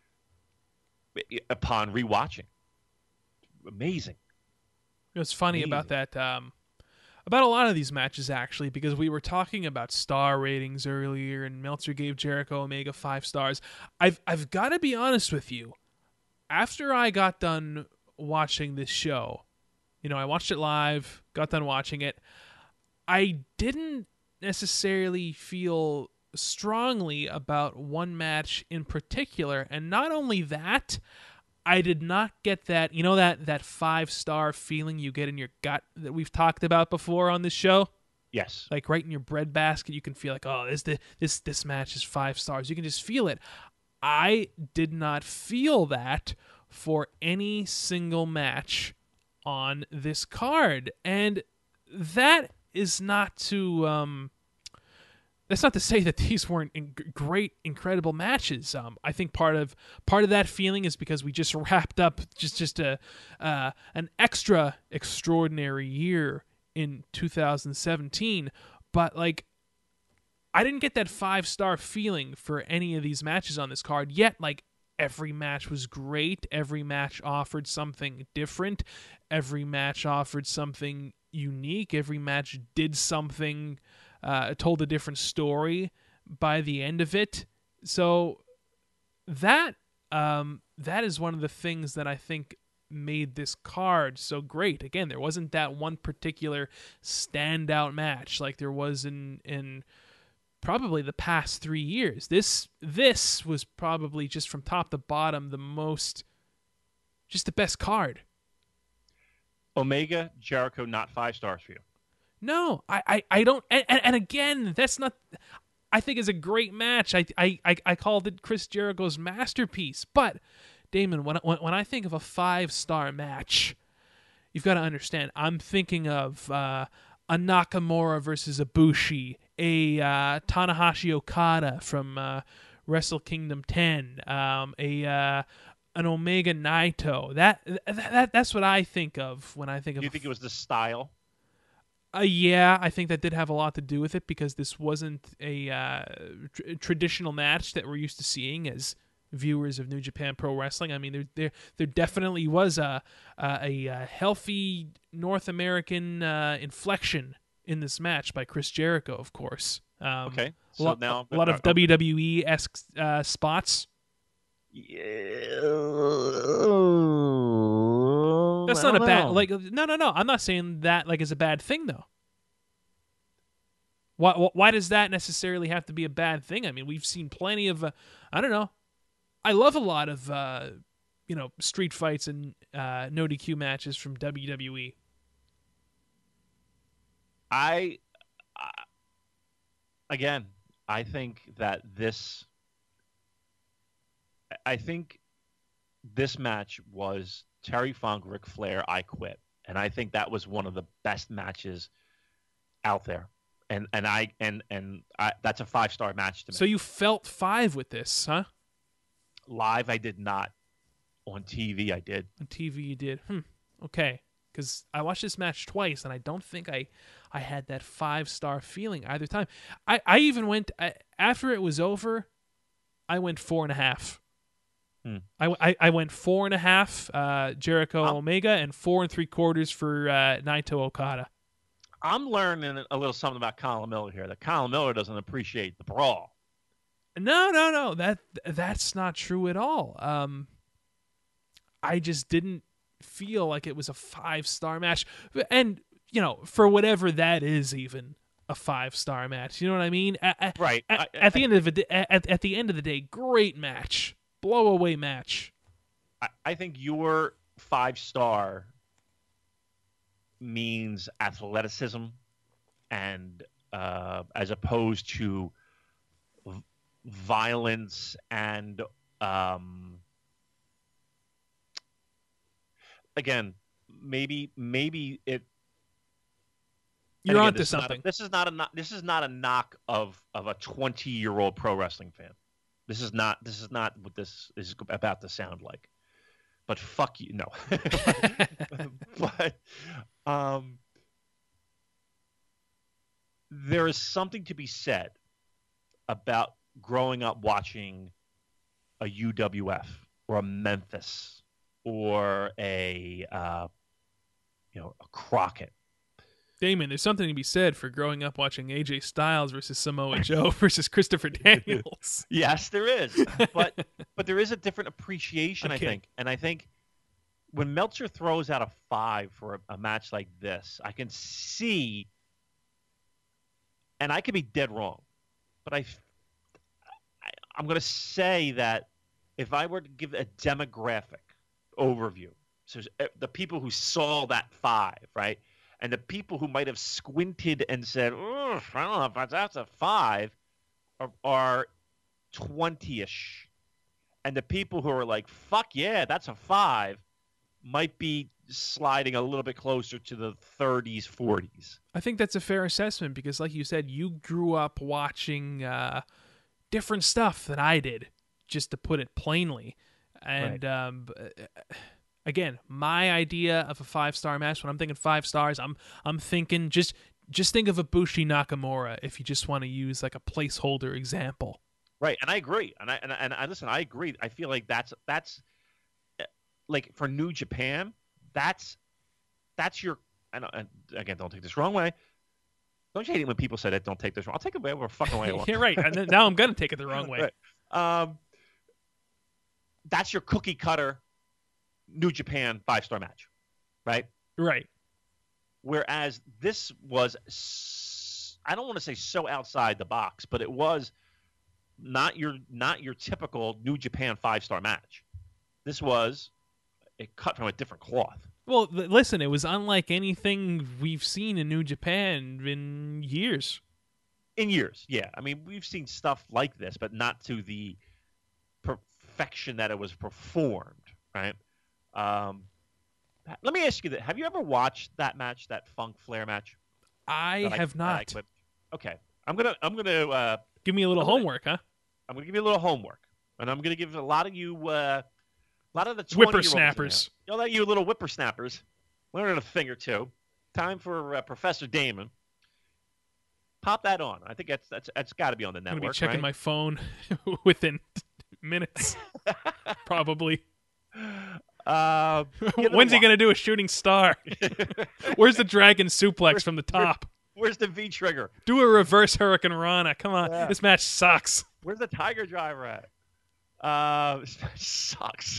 Upon rewatching, amazing. It's funny about that. About a lot of these matches, actually, because we were talking about star ratings earlier, and Meltzer gave Jericho Omega 5 stars. I've got to be honest with you. After I got done watching this show, I watched it live, got done watching it, I didn't necessarily feel strongly about one match in particular, and not only that, I did not get that, that 5-star feeling you get in your gut that we've talked about before on this show. Yes. Like right in your breadbasket, you can feel like, oh, this match is 5 stars. You can just feel it. I did not feel that for any single match on this card, and that is not to that's not to say that these weren't great, incredible matches. I think part of that feeling is because we just wrapped up just an extra extraordinary year in 2017. But like, I didn't get that 5-star feeling for any of these matches on this card yet. Like, every match was great. Every match offered something different. Every match offered something unique. Every match did something. Told a different story by the end of it. So that is one of the things that I think made this card so great. Again, there wasn't that one particular standout match like there was in probably the past 3 years. This was probably, just from top to bottom, the best card. Omega, Jericho, not 5 stars for you. No, I don't, and again, that's not. I think it's a great match. I called it Chris Jericho's masterpiece. But Damon, when I think of a 5-star match, you've got to understand. I'm thinking of a Nakamura versus Ibushi, a Tanahashi Okada from Wrestle Kingdom 10, an Omega Naito. That's what I think of when I think of. Do you think it was the style? Yeah, I think that did have a lot to do with it, because this wasn't a traditional match that we're used to seeing as viewers of New Japan Pro Wrestling. I mean, there definitely was a healthy North American inflection in this match by Chris Jericho, of course. Okay, so now a lot of WWE-esque spots. That's not a bad, like, no. I'm not saying that like is a bad thing, though. Why does that necessarily have to be a bad thing? I mean, we've seen plenty of, I don't know. I love a lot of, street fights and no DQ matches from WWE. Again, I think that this match was Terry Funk, Ric Flair, I Quit. And I think that was one of the best matches out there. And that's a 5-star match to me. So you felt 5 with this, huh? Live, I did not. On TV, I did. On TV, you did. Okay. Because I watched this match twice, and I don't think I had that 5-star feeling either time. I even went, after it was over, I went 4.5. I went 4.5 Jericho Omega and 4 3/4 for Naito Okada. I'm learning a little something about Colin Miller here. That Colin Miller doesn't appreciate the brawl. No. That's not true at all. I just didn't feel like it was a 5-star match, and for whatever that is, even a 5-star match. You know what I mean? Right. At the end of the day, great match. Blow-away match. I think your 5-star means athleticism, and as opposed to violence and again, maybe it. You're onto something. This is not a knock of a 20-year-old pro wrestling fan. This is not what this is about to sound like. But fuck you, no. but there is something to be said about growing up watching a UWF or a Memphis or a Crockett. Damon, there's something to be said for growing up watching AJ Styles versus Samoa Joe versus Christopher Daniels. Yes, there is, but there is a different appreciation, Okay. I think, and I think when Meltzer throws out a 5 for a match like this, I can see, and I could be dead wrong, but I'm going to say that if I were to give a demographic overview, so the people who saw that 5, right? And the people who might have squinted and said, I don't know if that's a 5, are 20-ish. And the people who are like, fuck yeah, that's a 5, might be sliding a little bit closer to the 30s, 40s. I think that's a fair assessment because, like you said, you grew up watching different stuff than I did, just to put it plainly. And again, my idea of a 5-star match, when I'm thinking 5 stars, I'm thinking just think of Ibushi Nakamura if you just want to use like a placeholder example. Right, and I agree. And I listen, I agree. I feel like that's like for New Japan, that's your. And again, don't take this wrong way. Don't you hate it when people say that? Don't take this wrong. I'll take it whatever fucking way I want. You're right. And now I'm gonna take it the wrong way. Right. That's your cookie cutter New Japan 5-star match, right? Right. Whereas this was, I don't want to say so outside the box, but it was not your typical New Japan 5-star match. This was it cut from a different cloth. Well, listen, it was unlike anything we've seen in New Japan in years. In years, yeah. I mean, we've seen stuff like this, but not to the perfection that it was performed, right? Let me ask you that: have you ever watched that match, that Funk Flair match? I have not. Okay, I'm gonna Give me a little homework, huh? I'm gonna give you a little homework, and I'm gonna give a lot of you, a lot of the 20-year-olds Whippersnappers. You'll let you little whippersnappers learn a thing or two. Time for Professor Damon. Pop that on. I think that's got to be on the network. I'm gonna be checking right? my phone within minutes, probably. When's he gonna do a shooting star? Where's the dragon suplex from the top? Where's the V trigger? Do a reverse Hurricane Rana. Come on, Yeah. This match sucks. Where's the Tiger Driver at? This match sucks.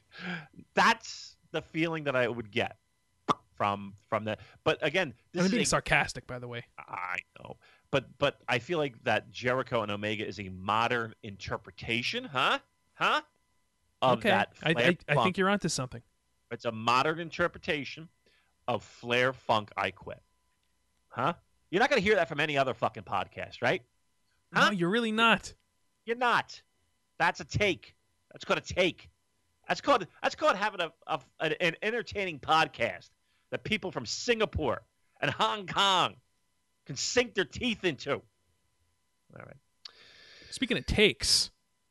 That's the feeling that I would get from that. But again, this I'm is being sarcastic, by the way. I know, but I feel like that Jericho and Omega is a modern interpretation, of Okay, that. I Flair think Funk. you're onto something. It's a modern interpretation of Flair Funk I Quit. Huh? You're not going to hear that from any other fucking podcast, right? Huh? No, you're really not. You're not. That's a take. That's called a take. That's called having an entertaining podcast that people from Singapore and Hong Kong can sink their teeth into. All right. Speaking of takes,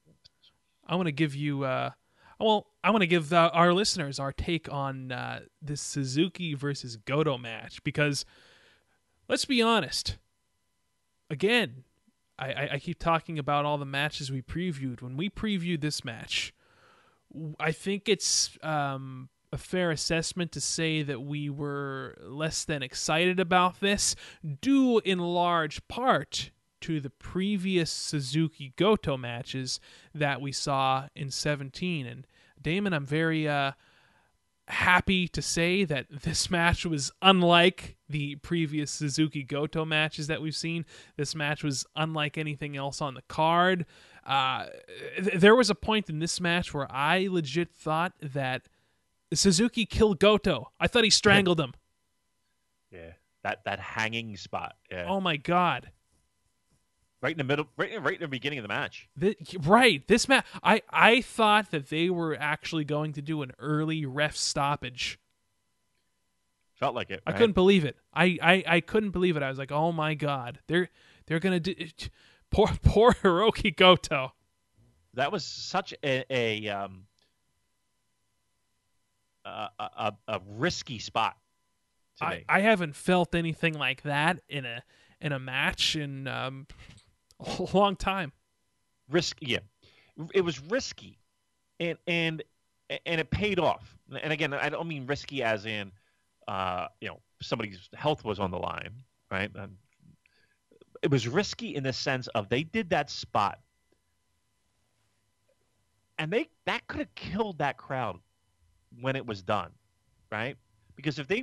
I want to give you. I want to give our listeners our take on this Suzuki versus Goto match because, let's be honest. Again, I keep talking about all the matches we previewed. When we previewed this match, I think it's a fair assessment to say that we were less than excited about this, due in large part to the previous Suzuki Goto matches that we saw in 17. And Damon, I'm very happy to say that this match was unlike the previous Suzuki Goto matches that we've seen. This match was unlike anything else on the card. There was a point in this match where I legit thought that Suzuki killed Goto. I thought he strangled him. Yeah, that hanging spot. Yeah. Oh my god. Right in the middle, right in the beginning of the match. This match, I thought that they were actually going to do an early ref stoppage. Felt like it. Right? I couldn't believe it. I couldn't believe it. I was like, oh my god, they're gonna do poor Hiroki Goto. That was such a risky spot to me. I haven't felt anything like that in a match in a long time. Yeah, it was risky, and it paid off. And again, I don't mean risky as in somebody's health was on the line, right? It was risky in the sense of they did that spot, and that could have killed that crowd when it was done, right? Because if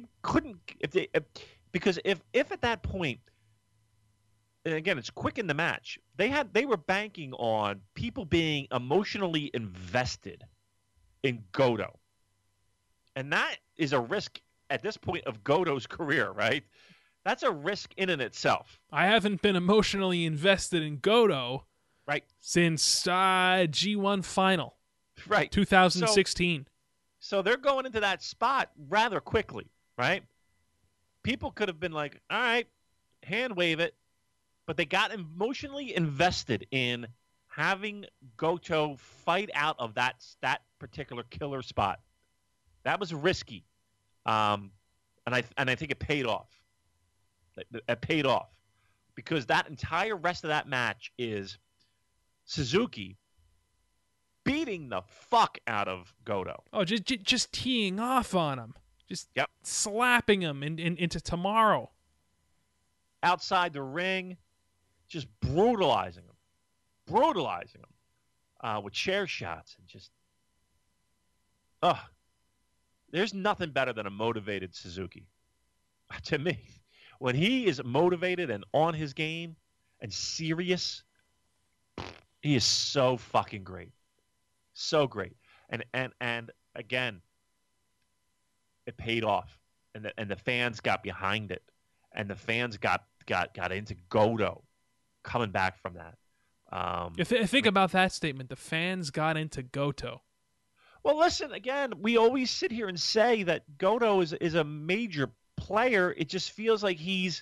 at that point, and again, it's quick in the match, they were banking on people being emotionally invested in Goto, and that is a risk at this point of Goto's career, right? That's a risk in and itself. I haven't been emotionally invested in Goto, right, since G1 Final, right, 2016. So they're going into that spot rather quickly, right? People could have been like, all right, hand wave it. But they got emotionally invested in having Goto fight out of that particular killer spot. That was risky. And I think it paid off. It paid off. Because that entire rest of that match is Suzuki beating the fuck out of Goto. Oh, just teeing off on him. Just yep. Slapping him into tomorrow. Outside the ring, just brutalizing him with chair shots and just, there's nothing better than a motivated Suzuki. To me, when he is motivated and on his game and serious, he is so fucking great. So great. And again, it paid off. And the fans got behind it. And the fans got into Goto coming back from that. Think about that statement. The fans got into Goto. Well, listen, again, we always sit here and say that Goto is a major player. It just feels like he's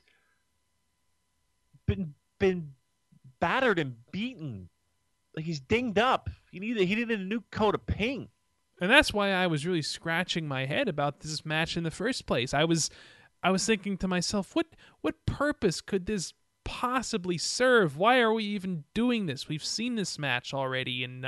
been battered and beaten. Like he's dinged up. He needed a new coat of paint. And that's why I was really scratching my head about this match in the first place. I was thinking to myself, what purpose could this possibly serve? Why are we even doing this? We've seen this match already in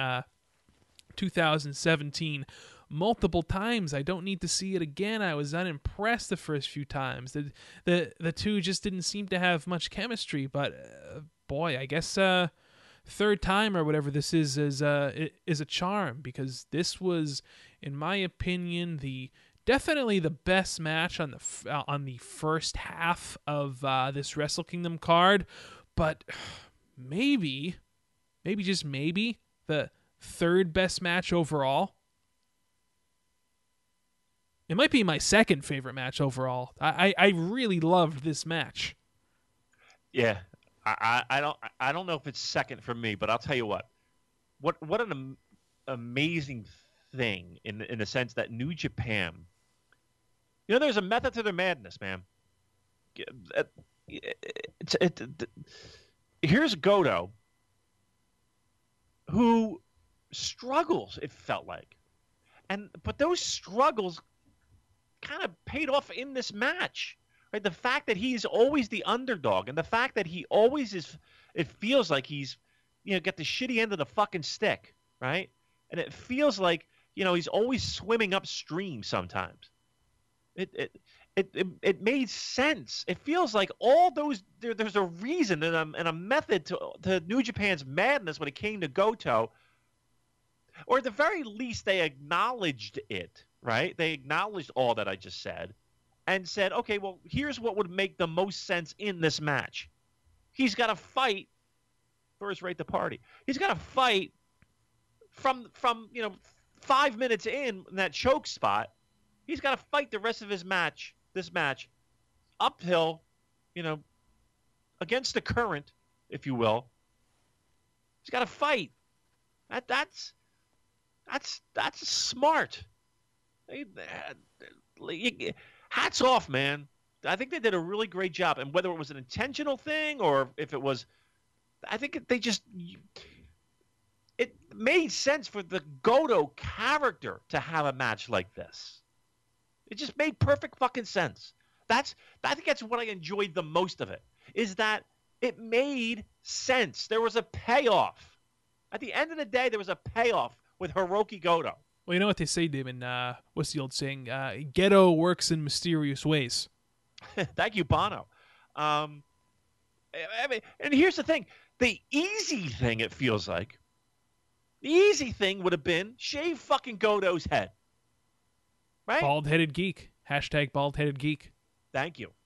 2017 multiple times. I don't need to see it again. I was unimpressed the first few times. The two just didn't seem to have much chemistry, but boy, I guess third time or whatever this is a charm, because this was, in my opinion, definitely the best match on the first half of this Wrestle Kingdom card, but maybe just maybe the third best match overall. It might be my second favorite match overall. I really loved this match. Yeah, I don't know if it's second for me, but I'll tell you what an amazing thing in the sense that New Japan. There's a method to their madness, man. Here's Goto, who struggles, it felt like. But those struggles kind of paid off in this match. Right? The fact that he's always the underdog, and the fact that he always is, it feels like he's, got the shitty end of the fucking stick, right? And it feels like, he's always swimming upstream sometimes. It made sense. It feels like all those there's a reason and a method to New Japan's madness when it came to Goto, or at the very least they acknowledged it, right? They acknowledged all that I just said and said, okay, well, here's what would make the most sense in this match. He's got to fight first rate the party. He's got to fight from 5 minutes in that choke spot. He's got to fight the rest of this match uphill, against the current, if you will. He's got to fight. That's smart. Hats off, man. I think they did a really great job. And whether it was an intentional thing or if it was, I think they just made sense for the Goto character to have a match like this. It just made perfect fucking sense. I think that's what I enjoyed the most of it, is that it made sense. There was a payoff. At the end of the day, there was a payoff with Hiroki Goto. Well, you know what they say, Damon. What's the old saying? Ghetto works in mysterious ways. Thank you, Bono. I mean, and here's the thing. The easy thing, it feels like, the easy thing would have been shave fucking Goto's head. Right? Bald-headed geek. Hashtag bald-headed geek. Thank you.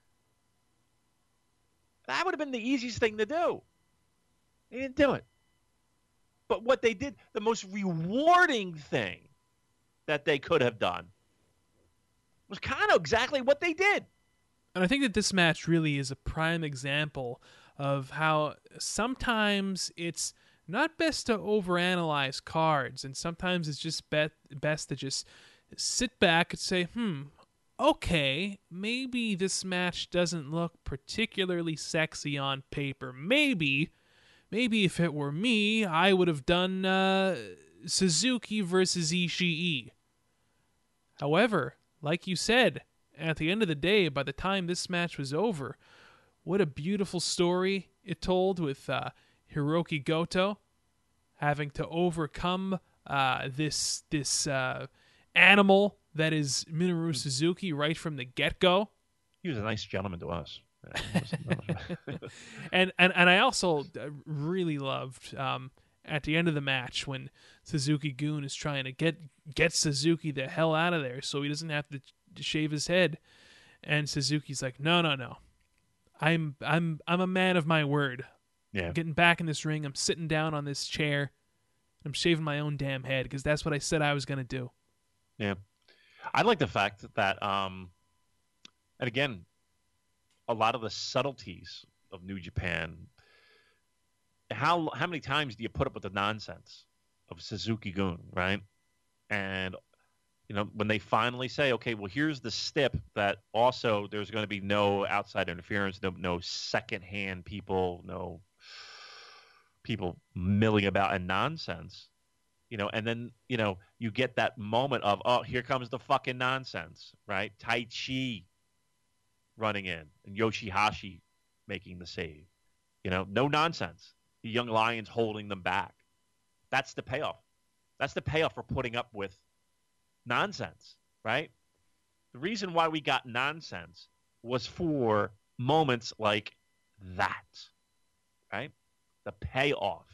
That would have been the easiest thing to do. They didn't do it. But what they did, the most rewarding thing that they could have done was kind of exactly what they did. And I think that this match really is a prime example of how sometimes it's not best to overanalyze cards, and sometimes it's just best to just sit back and say, okay, maybe this match doesn't look particularly sexy on paper. Maybe if it were me, I would have done Suzuki versus Ishii. However, like you said, at the end of the day, by the time this match was over, what a beautiful story it told with Hiroki Goto having to overcome this animal that is Minoru Suzuki right from the get-go. He was a nice gentleman to us. and I also really loved at the end of the match when Suzuki-gun is trying to get Suzuki the hell out of there so he doesn't have to shave his head, and Suzuki's like, no, I'm a man of my word. Yeah. I'm getting back in this ring. I'm sitting down on this chair. I'm shaving my own damn head because that's what I said I was going to do. Yeah. I like the fact that, and again, a lot of the subtleties of New Japan, how many times do you put up with the nonsense of Suzuki-gun, right? And, when they finally say, okay, well, here's the stip that also there's going to be no outside interference, no secondhand people, no people milling about in nonsense, and then, you get that moment of, oh, here comes the fucking nonsense, right? Tai Chi running in and Yoshihashi making the save. No nonsense. The Young Lions holding them back. That's the payoff. That's the payoff for putting up with nonsense, right? The reason why we got nonsense was for moments like that, right? The payoff.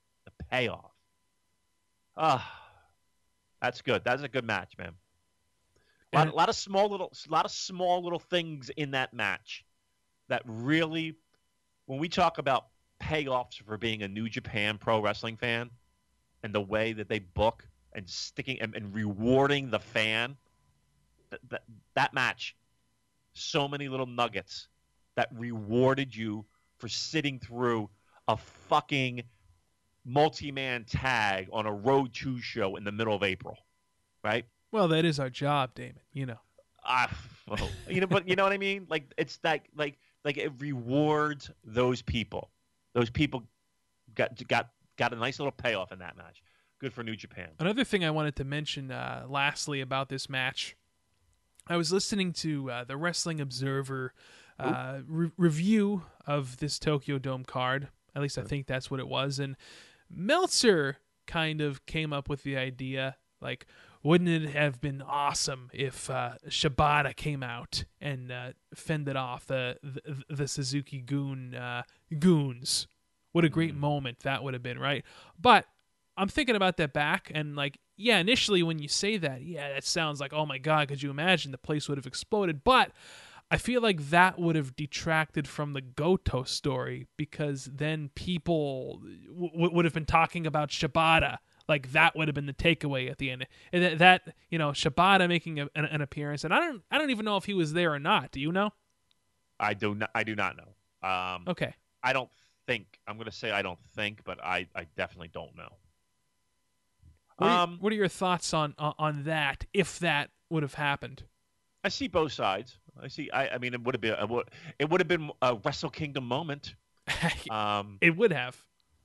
That's good. That's a good match, man. A lot of small little things in that match that really, when we talk about payoffs for being a New Japan Pro Wrestling fan and the way that they book and sticking and rewarding the fan, that match, so many little nuggets that rewarded you for sitting through a fucking multi-man tag on a Road 2 show in the middle of April, right? Well, that is our job, Damon. But you know what I mean? Like, it's like it rewards those people. Those people got a nice little payoff in that match. Good for New Japan. Another thing I wanted to mention, lastly, about this match, I was listening to the Wrestling Observer review of this Tokyo Dome card. At least I think that's what it was. And Meltzer kind of came up with the idea, like, wouldn't it have been awesome if Shibata came out and fended off the Suzuki-gun goons? What a great moment that would have been, right? But I'm thinking about that back, and like, yeah, initially when you say that, yeah, that sounds like, oh my God, could you imagine the place would have exploded? But I feel like that would have detracted from the Goto story, because then people would have been talking about Shibata. Like, that would have been the takeaway at the end. And that Shibata making an appearance, and I don't even know if he was there or not. Do you know? I do not know. Okay. I don't think. I'm going to say I don't think, but I definitely don't know. What are your thoughts on that, if that would have happened? I see both sides. I mean, it would have been a Wrestle Kingdom moment. It would have.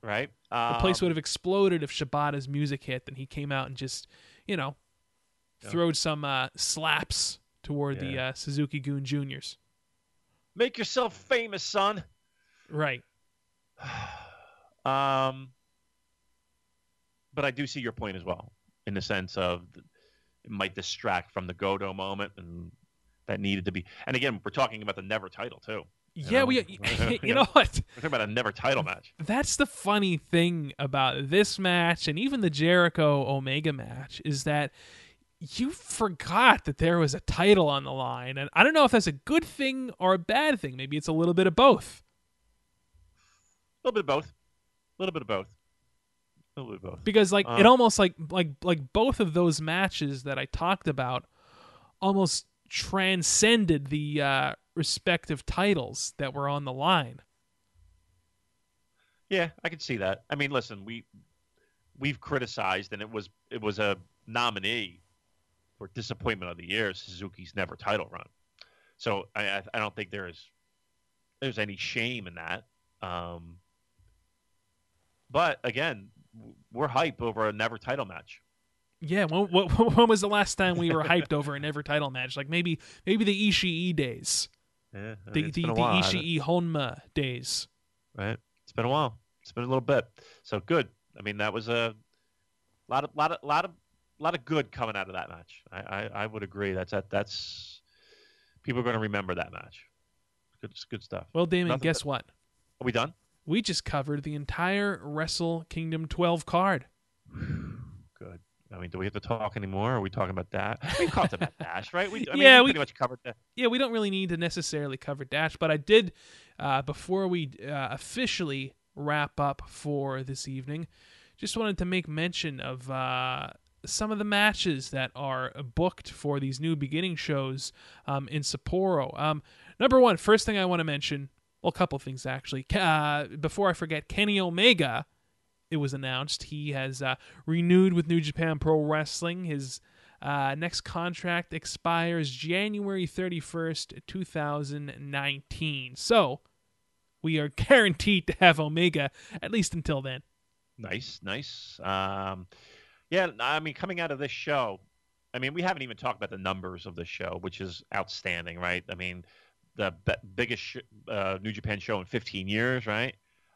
right? The place would have exploded if Shibata's music hit, and he came out and just, throwed some slaps toward the Suzuki-gun Juniors. Make yourself famous, son. Right. But I do see your point as well, in the sense of it might distract from the Goto moment, and that needed to be. And again, we're talking about the Never title too. Yeah, you know what? We're talking about a Never title match. That's the funny thing about this match, and even the Jericho Omega match, is that you forgot that there was a title on the line. And I don't know if that's a good thing or a bad thing. Maybe it's a little bit of both. A little bit of both. A little bit of both. A little bit of both. Because it almost like both of those matches that I talked about almost transcended the respective titles that were on the line. Yeah, I can see that. I mean, listen, we've criticized, and it was a nominee for disappointment of the year, Suzuki's Never title run. So I don't think there's any shame in that. But again, we're hype over a Never title match. Yeah, when was the last time we were hyped over a Never title match? Like maybe the Ishii days. Yeah, the Ishii Honma days. Right. It's been a while. It's been a little bit. So good. I mean, that was a lot of good coming out of that match. I would agree. That's people are going to remember that match. Good stuff. Well, Damon, guess what? Are we done? We just covered the entire Wrestle Kingdom 12 card. Good. I mean, do we have to talk anymore? Or are we talking about that? We talked about Dash, right? We pretty much covered that. Yeah, we don't really need to necessarily cover Dash, but I did, before we officially wrap up for this evening, just wanted to make mention of some of the matches that are booked for these New Beginning shows in Sapporo. Number one, first thing I want to mention, well, a couple things actually. Before I forget, Kenny Omega, it was announced, he has renewed with New Japan Pro Wrestling. His next contract expires January 31st, 2019. So we are guaranteed to have Omega at least until then. Nice. Yeah, I mean, coming out of this show, I mean, we haven't even talked about the numbers of the show, which is outstanding, right? I mean, the biggest New Japan show in 15 years, right?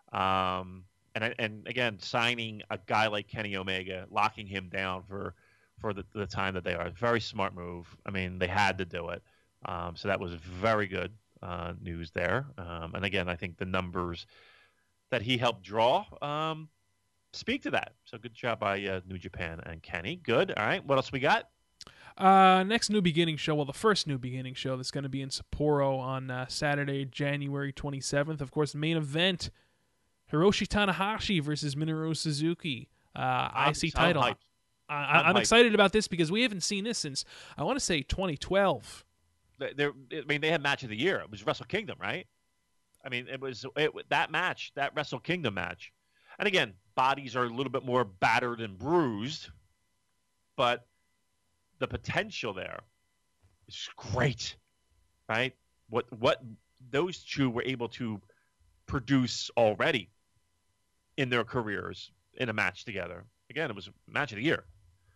And again, signing a guy like Kenny Omega, locking him down for the time that they are, very smart move. I mean, they had to do it. So that was very good news there. And again, I think the numbers that he helped draw speak to that. So good job by New Japan and Kenny. Good. All right. What else we got? Next New Beginning show, well, the first New Beginning show that's going to be in Sapporo on Saturday, January 27th. Of course, main event, Hiroshi Tanahashi versus Minoru Suzuki, IC title. I'm excited about this because we haven't seen this since, I want to say, 2012. They had match of the year. It was Wrestle Kingdom, right? I mean, it was that match, that Wrestle Kingdom match. And again, bodies are a little bit more battered and bruised, but the potential there is great, right? What those two were able to produce already in their careers in a match together. Again, it was a match of the year.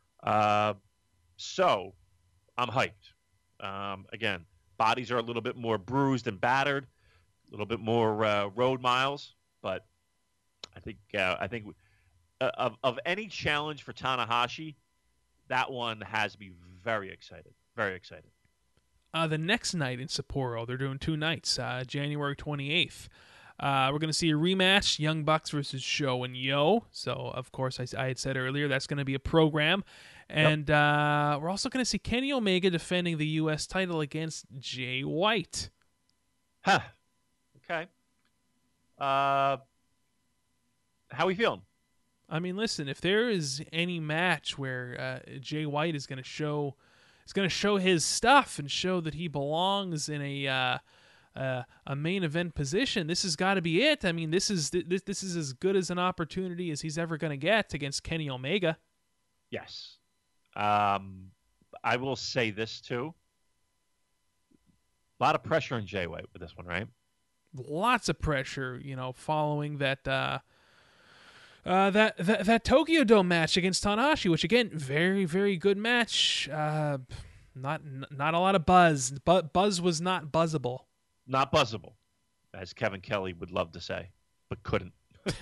So I'm hyped. Again, bodies are a little bit more bruised and battered, a little bit more road miles, but I think of any challenge for Tanahashi, that one has me very excited. Very excited. The next night in Sapporo, they're doing two nights, January 28th. We're going to see a rematch, Young Bucks versus Sho and Yo. So, of course, I had said earlier, that's going to be a program. And we're also going to see Kenny Omega defending the U.S. title against Jay White. Huh. Okay. How we feeling? I mean, listen, if there is any match where Jay White is going to show his stuff and show that he belongs in a main event position, this has got to be it. I mean, this is as good as an opportunity as he's ever going to get against Kenny Omega. Yes. I will say this too. A lot of pressure on Jay White with this one, right? Lots of pressure, following that That Tokyo Dome match against Tanahashi, which again, very, very good match. Not a lot of buzz. But buzz was not buzzable. Not buzzable, as Kevin Kelly would love to say, but couldn't.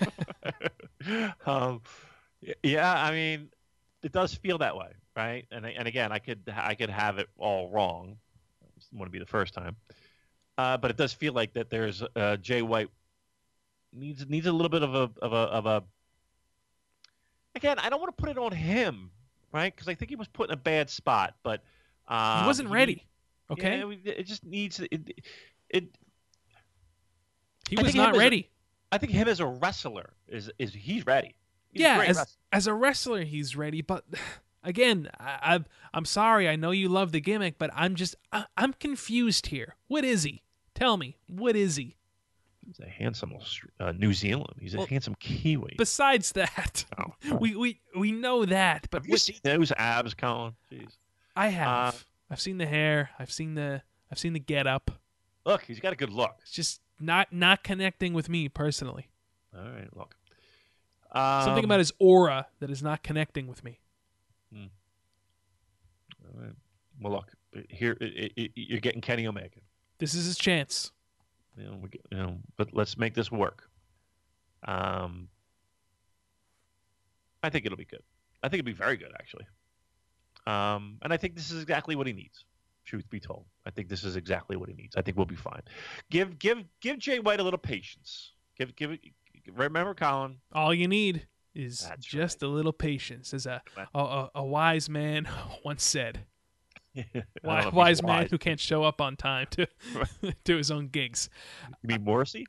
Yeah, I mean, it does feel that way, right? And again, I could have it all wrong. It wouldn't be the first time, but it does feel like that. There's Jay White needs a little bit of a. Again, I don't want to put it on him, right? Because I think he was put in a bad spot, but he wasn't ready. Okay, yeah, it just needs it. He was not ready. I think him as a wrestler is he's ready. He's yeah, as a wrestler, he's ready. But again, I'm sorry. I know you love the gimmick, but I'm confused here. What is he? Tell me, what is he? He's a handsome New Zealand. He's a handsome Kiwi. Besides that, we know that. But have you seen those abs, Colin? Jeez. I have. I've seen the hair. I've seen the get up. Look, he's got a good look. It's just not connecting with me personally. All right, look. Something about his aura that is not connecting with me. All right. Well, look, here you're getting Kenny Omega. This is his chance. But let's make this work. I think it'll be good. I think it'll be very good, actually. And I think this is exactly what he needs. Truth be told, I think this is exactly what he needs. I think we'll be fine. Give Jay White a little patience. Remember, Colin. All you need is just a little patience, as a wise man once said. Wise man who can't show up on time to to his own gigs. You mean Morrissey?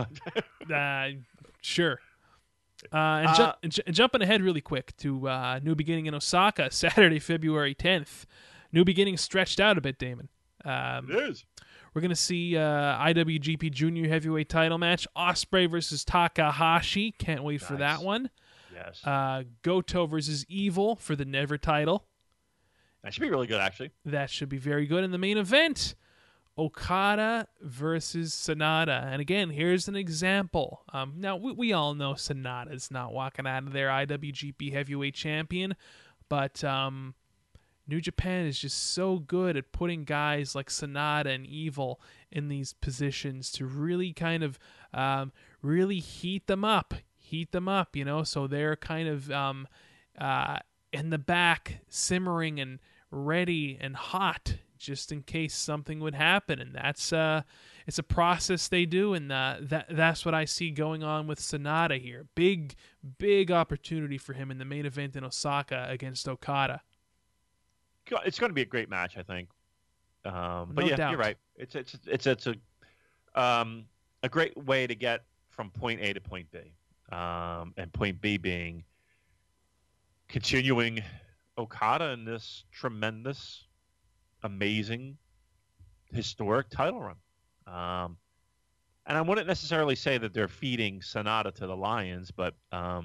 Sure. Jumping ahead really quick to New Beginning in Osaka, Saturday, February 10th. New Beginning stretched out a bit, Damon. It is. We're going to see IWGP Junior Heavyweight title match. Ospreay versus Takahashi. Can't wait for that one. Yes. Goto versus Evil for the Never title. That should be really good, actually. That should be very good. In the main event, Okada versus Sonata. And again, here's an example. Now, we all know Sonata's not walking out of there IWGP Heavyweight Champion, but New Japan is just so good at putting guys like Sonata and Evil in these positions to really kind of really heat them up, so they're kind of in the back, simmering and ready and hot, just in case something would happen. And that's it's a process they do, and that's what I see going on with Sonata here. Big opportunity for him in the main event in Osaka against Okada. It's going to be a great match, I think. But no doubt. You're right. It's a great way to get from point A to point B, and point B being continuing Okada in this tremendous, amazing, historic title run. And I wouldn't necessarily say that they're feeding Sonata to the Lions, but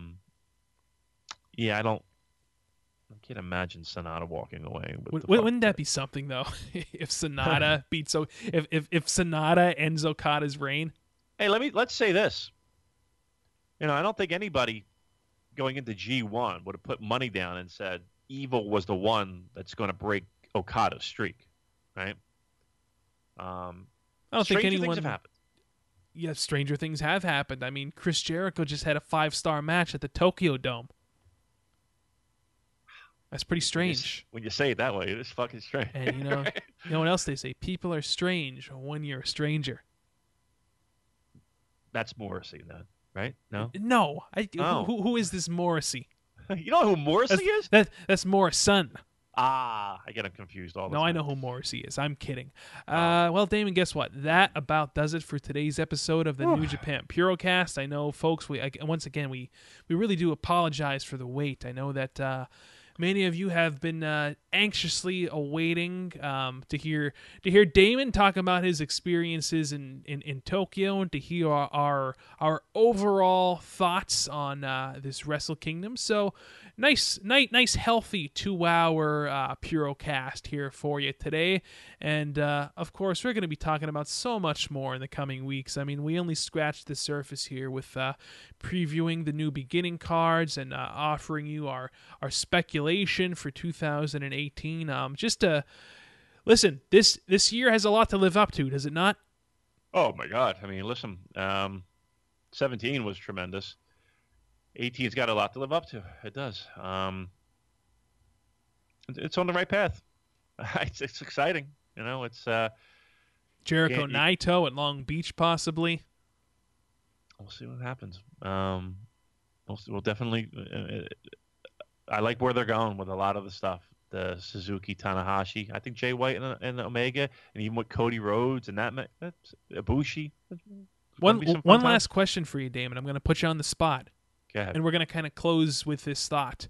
I can't imagine Sonata walking away. Wouldn't that be something though? If Sonata beats if Sonata ends Okada's reign. Hey, let's say this. I don't think anybody going into G1 would have put money down and said Evil was the one that's going to break Okada's streak, right? I don't think anyone. Things have happened. Yeah, stranger things have happened. I mean, Chris Jericho just had a 5-star match at the Tokyo Dome. That's pretty strange. When you say it that way, it is fucking strange. And you know what else they say? People are strange when you're a stranger. That's Morrissey, then, right? No. No. Who is this Morrissey? You know who Morrissey is? That's Morrison. I get him confused all the time. No, I know who Morrissey is. I'm kidding. Well, Damon, guess what? That about does it for today's episode of the New Japan Purocast. I know, folks, once again, we really do apologize for the wait. I know that many of you have been anxiously awaiting to hear Damon talk about his experiences in Tokyo, and to hear our overall thoughts on this Wrestle Kingdom. So nice healthy 2-hour Purocast here for you today. And of course, we're going to be talking about so much more in the coming weeks. I mean, we only scratched the surface here with previewing the New Beginning cards and offering you our speculation for 2018. Just to listen, this year has a lot to live up to, does it not? Oh my God! I mean, listen, 17 was tremendous. 18's got a lot to live up to. It does. It's on the right path. It's exciting. You know, it's Jericho Naito at Long Beach, possibly. We'll see what happens. We'll definitely. I like where they're going with a lot of the stuff. The Suzuki Tanahashi, I think Jay White and Omega, and even with Cody Rhodes and that's Ibushi. One last question for you, Damon. I'm going to put you on the spot. Go ahead. And we're going to kind of close with this thought.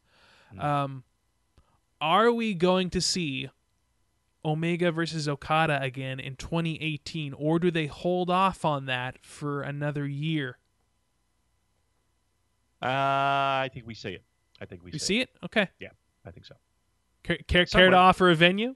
Are we going to see Omega versus Okada again in 2018, or do they hold off on that for another year? I think we see it. You see it? Okay. Yeah, I think so. Care to offer a venue?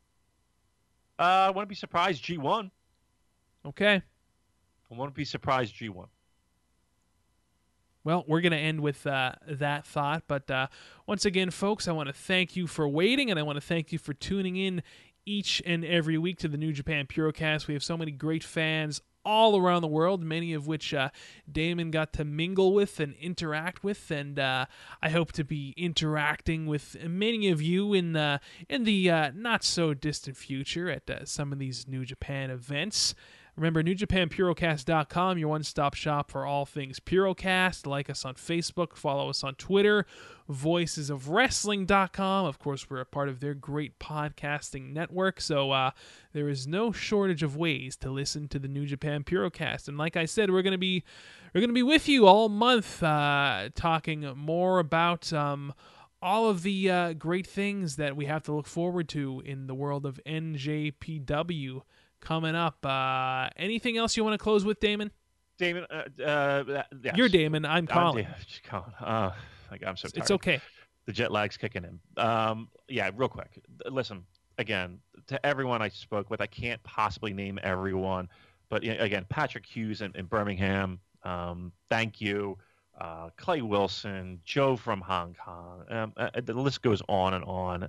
I wouldn't be surprised G1. Okay. I wouldn't be surprised G1. Well, we're going to end with that thought. But once again, folks, I want to thank you for waiting, and I want to thank you for tuning in each and every week to the New Japan Purocast. We have so many great fans all around the world, many of which Damon got to mingle with and interact with, and I hope to be interacting with many of you in the not so distant future at some of these New Japan events. Remember, NewJapanPurocast.com, your one-stop shop for all things Purocast. Like us on Facebook, follow us on Twitter, VoicesOfWrestling.com. Of course, we're a part of their great podcasting network, so there is no shortage of ways to listen to the New Japan Purocast. And like I said, we're going to be with you all month, talking more about all of the great things that we have to look forward to in the world of NJPW. Coming up, anything else you want to close with, Damon? Damon, yes. You're Damon. I'm Colin. I'm so tired. It's okay. The jet lag's kicking in. Yeah, real quick. Listen, again, to everyone I spoke with, I can't possibly name everyone, but again, Patrick Hughes in Birmingham, thank you. Clay Wilson, Joe from Hong Kong. The list goes on and on.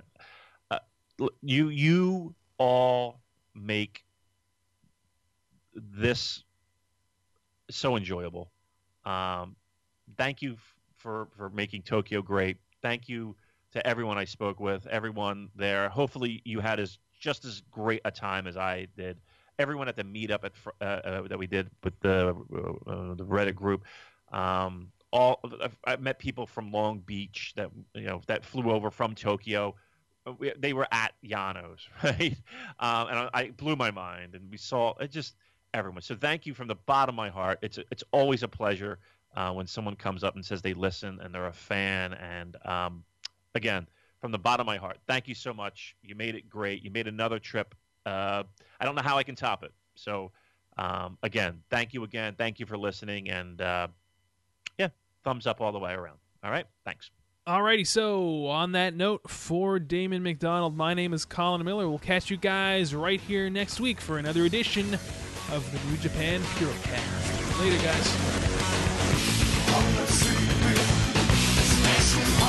You all make this so enjoyable. Thank you for making Tokyo great. Thank you to everyone I spoke with, everyone there. Hopefully you had just as great a time as I did. Everyone at the meetup that we did with the Reddit group. I met people from Long Beach that flew over from Tokyo. They were at Yano's, right? And I blew my mind, and we saw it just everyone. So thank you from the bottom of my heart. It's always a pleasure when someone comes up and says they listen and they're a fan. And again, from the bottom of my heart, thank you so much. You made it great. You made another trip. I don't know how I can top it. So again, thank you again. Thank you for listening. And yeah, thumbs up all the way around. All right, thanks. Alrighty, so on that note, for Damon McDonald, my name is Colin Miller. We'll catch you guys right here next week for another edition of the New Japan Purocast. Later, guys.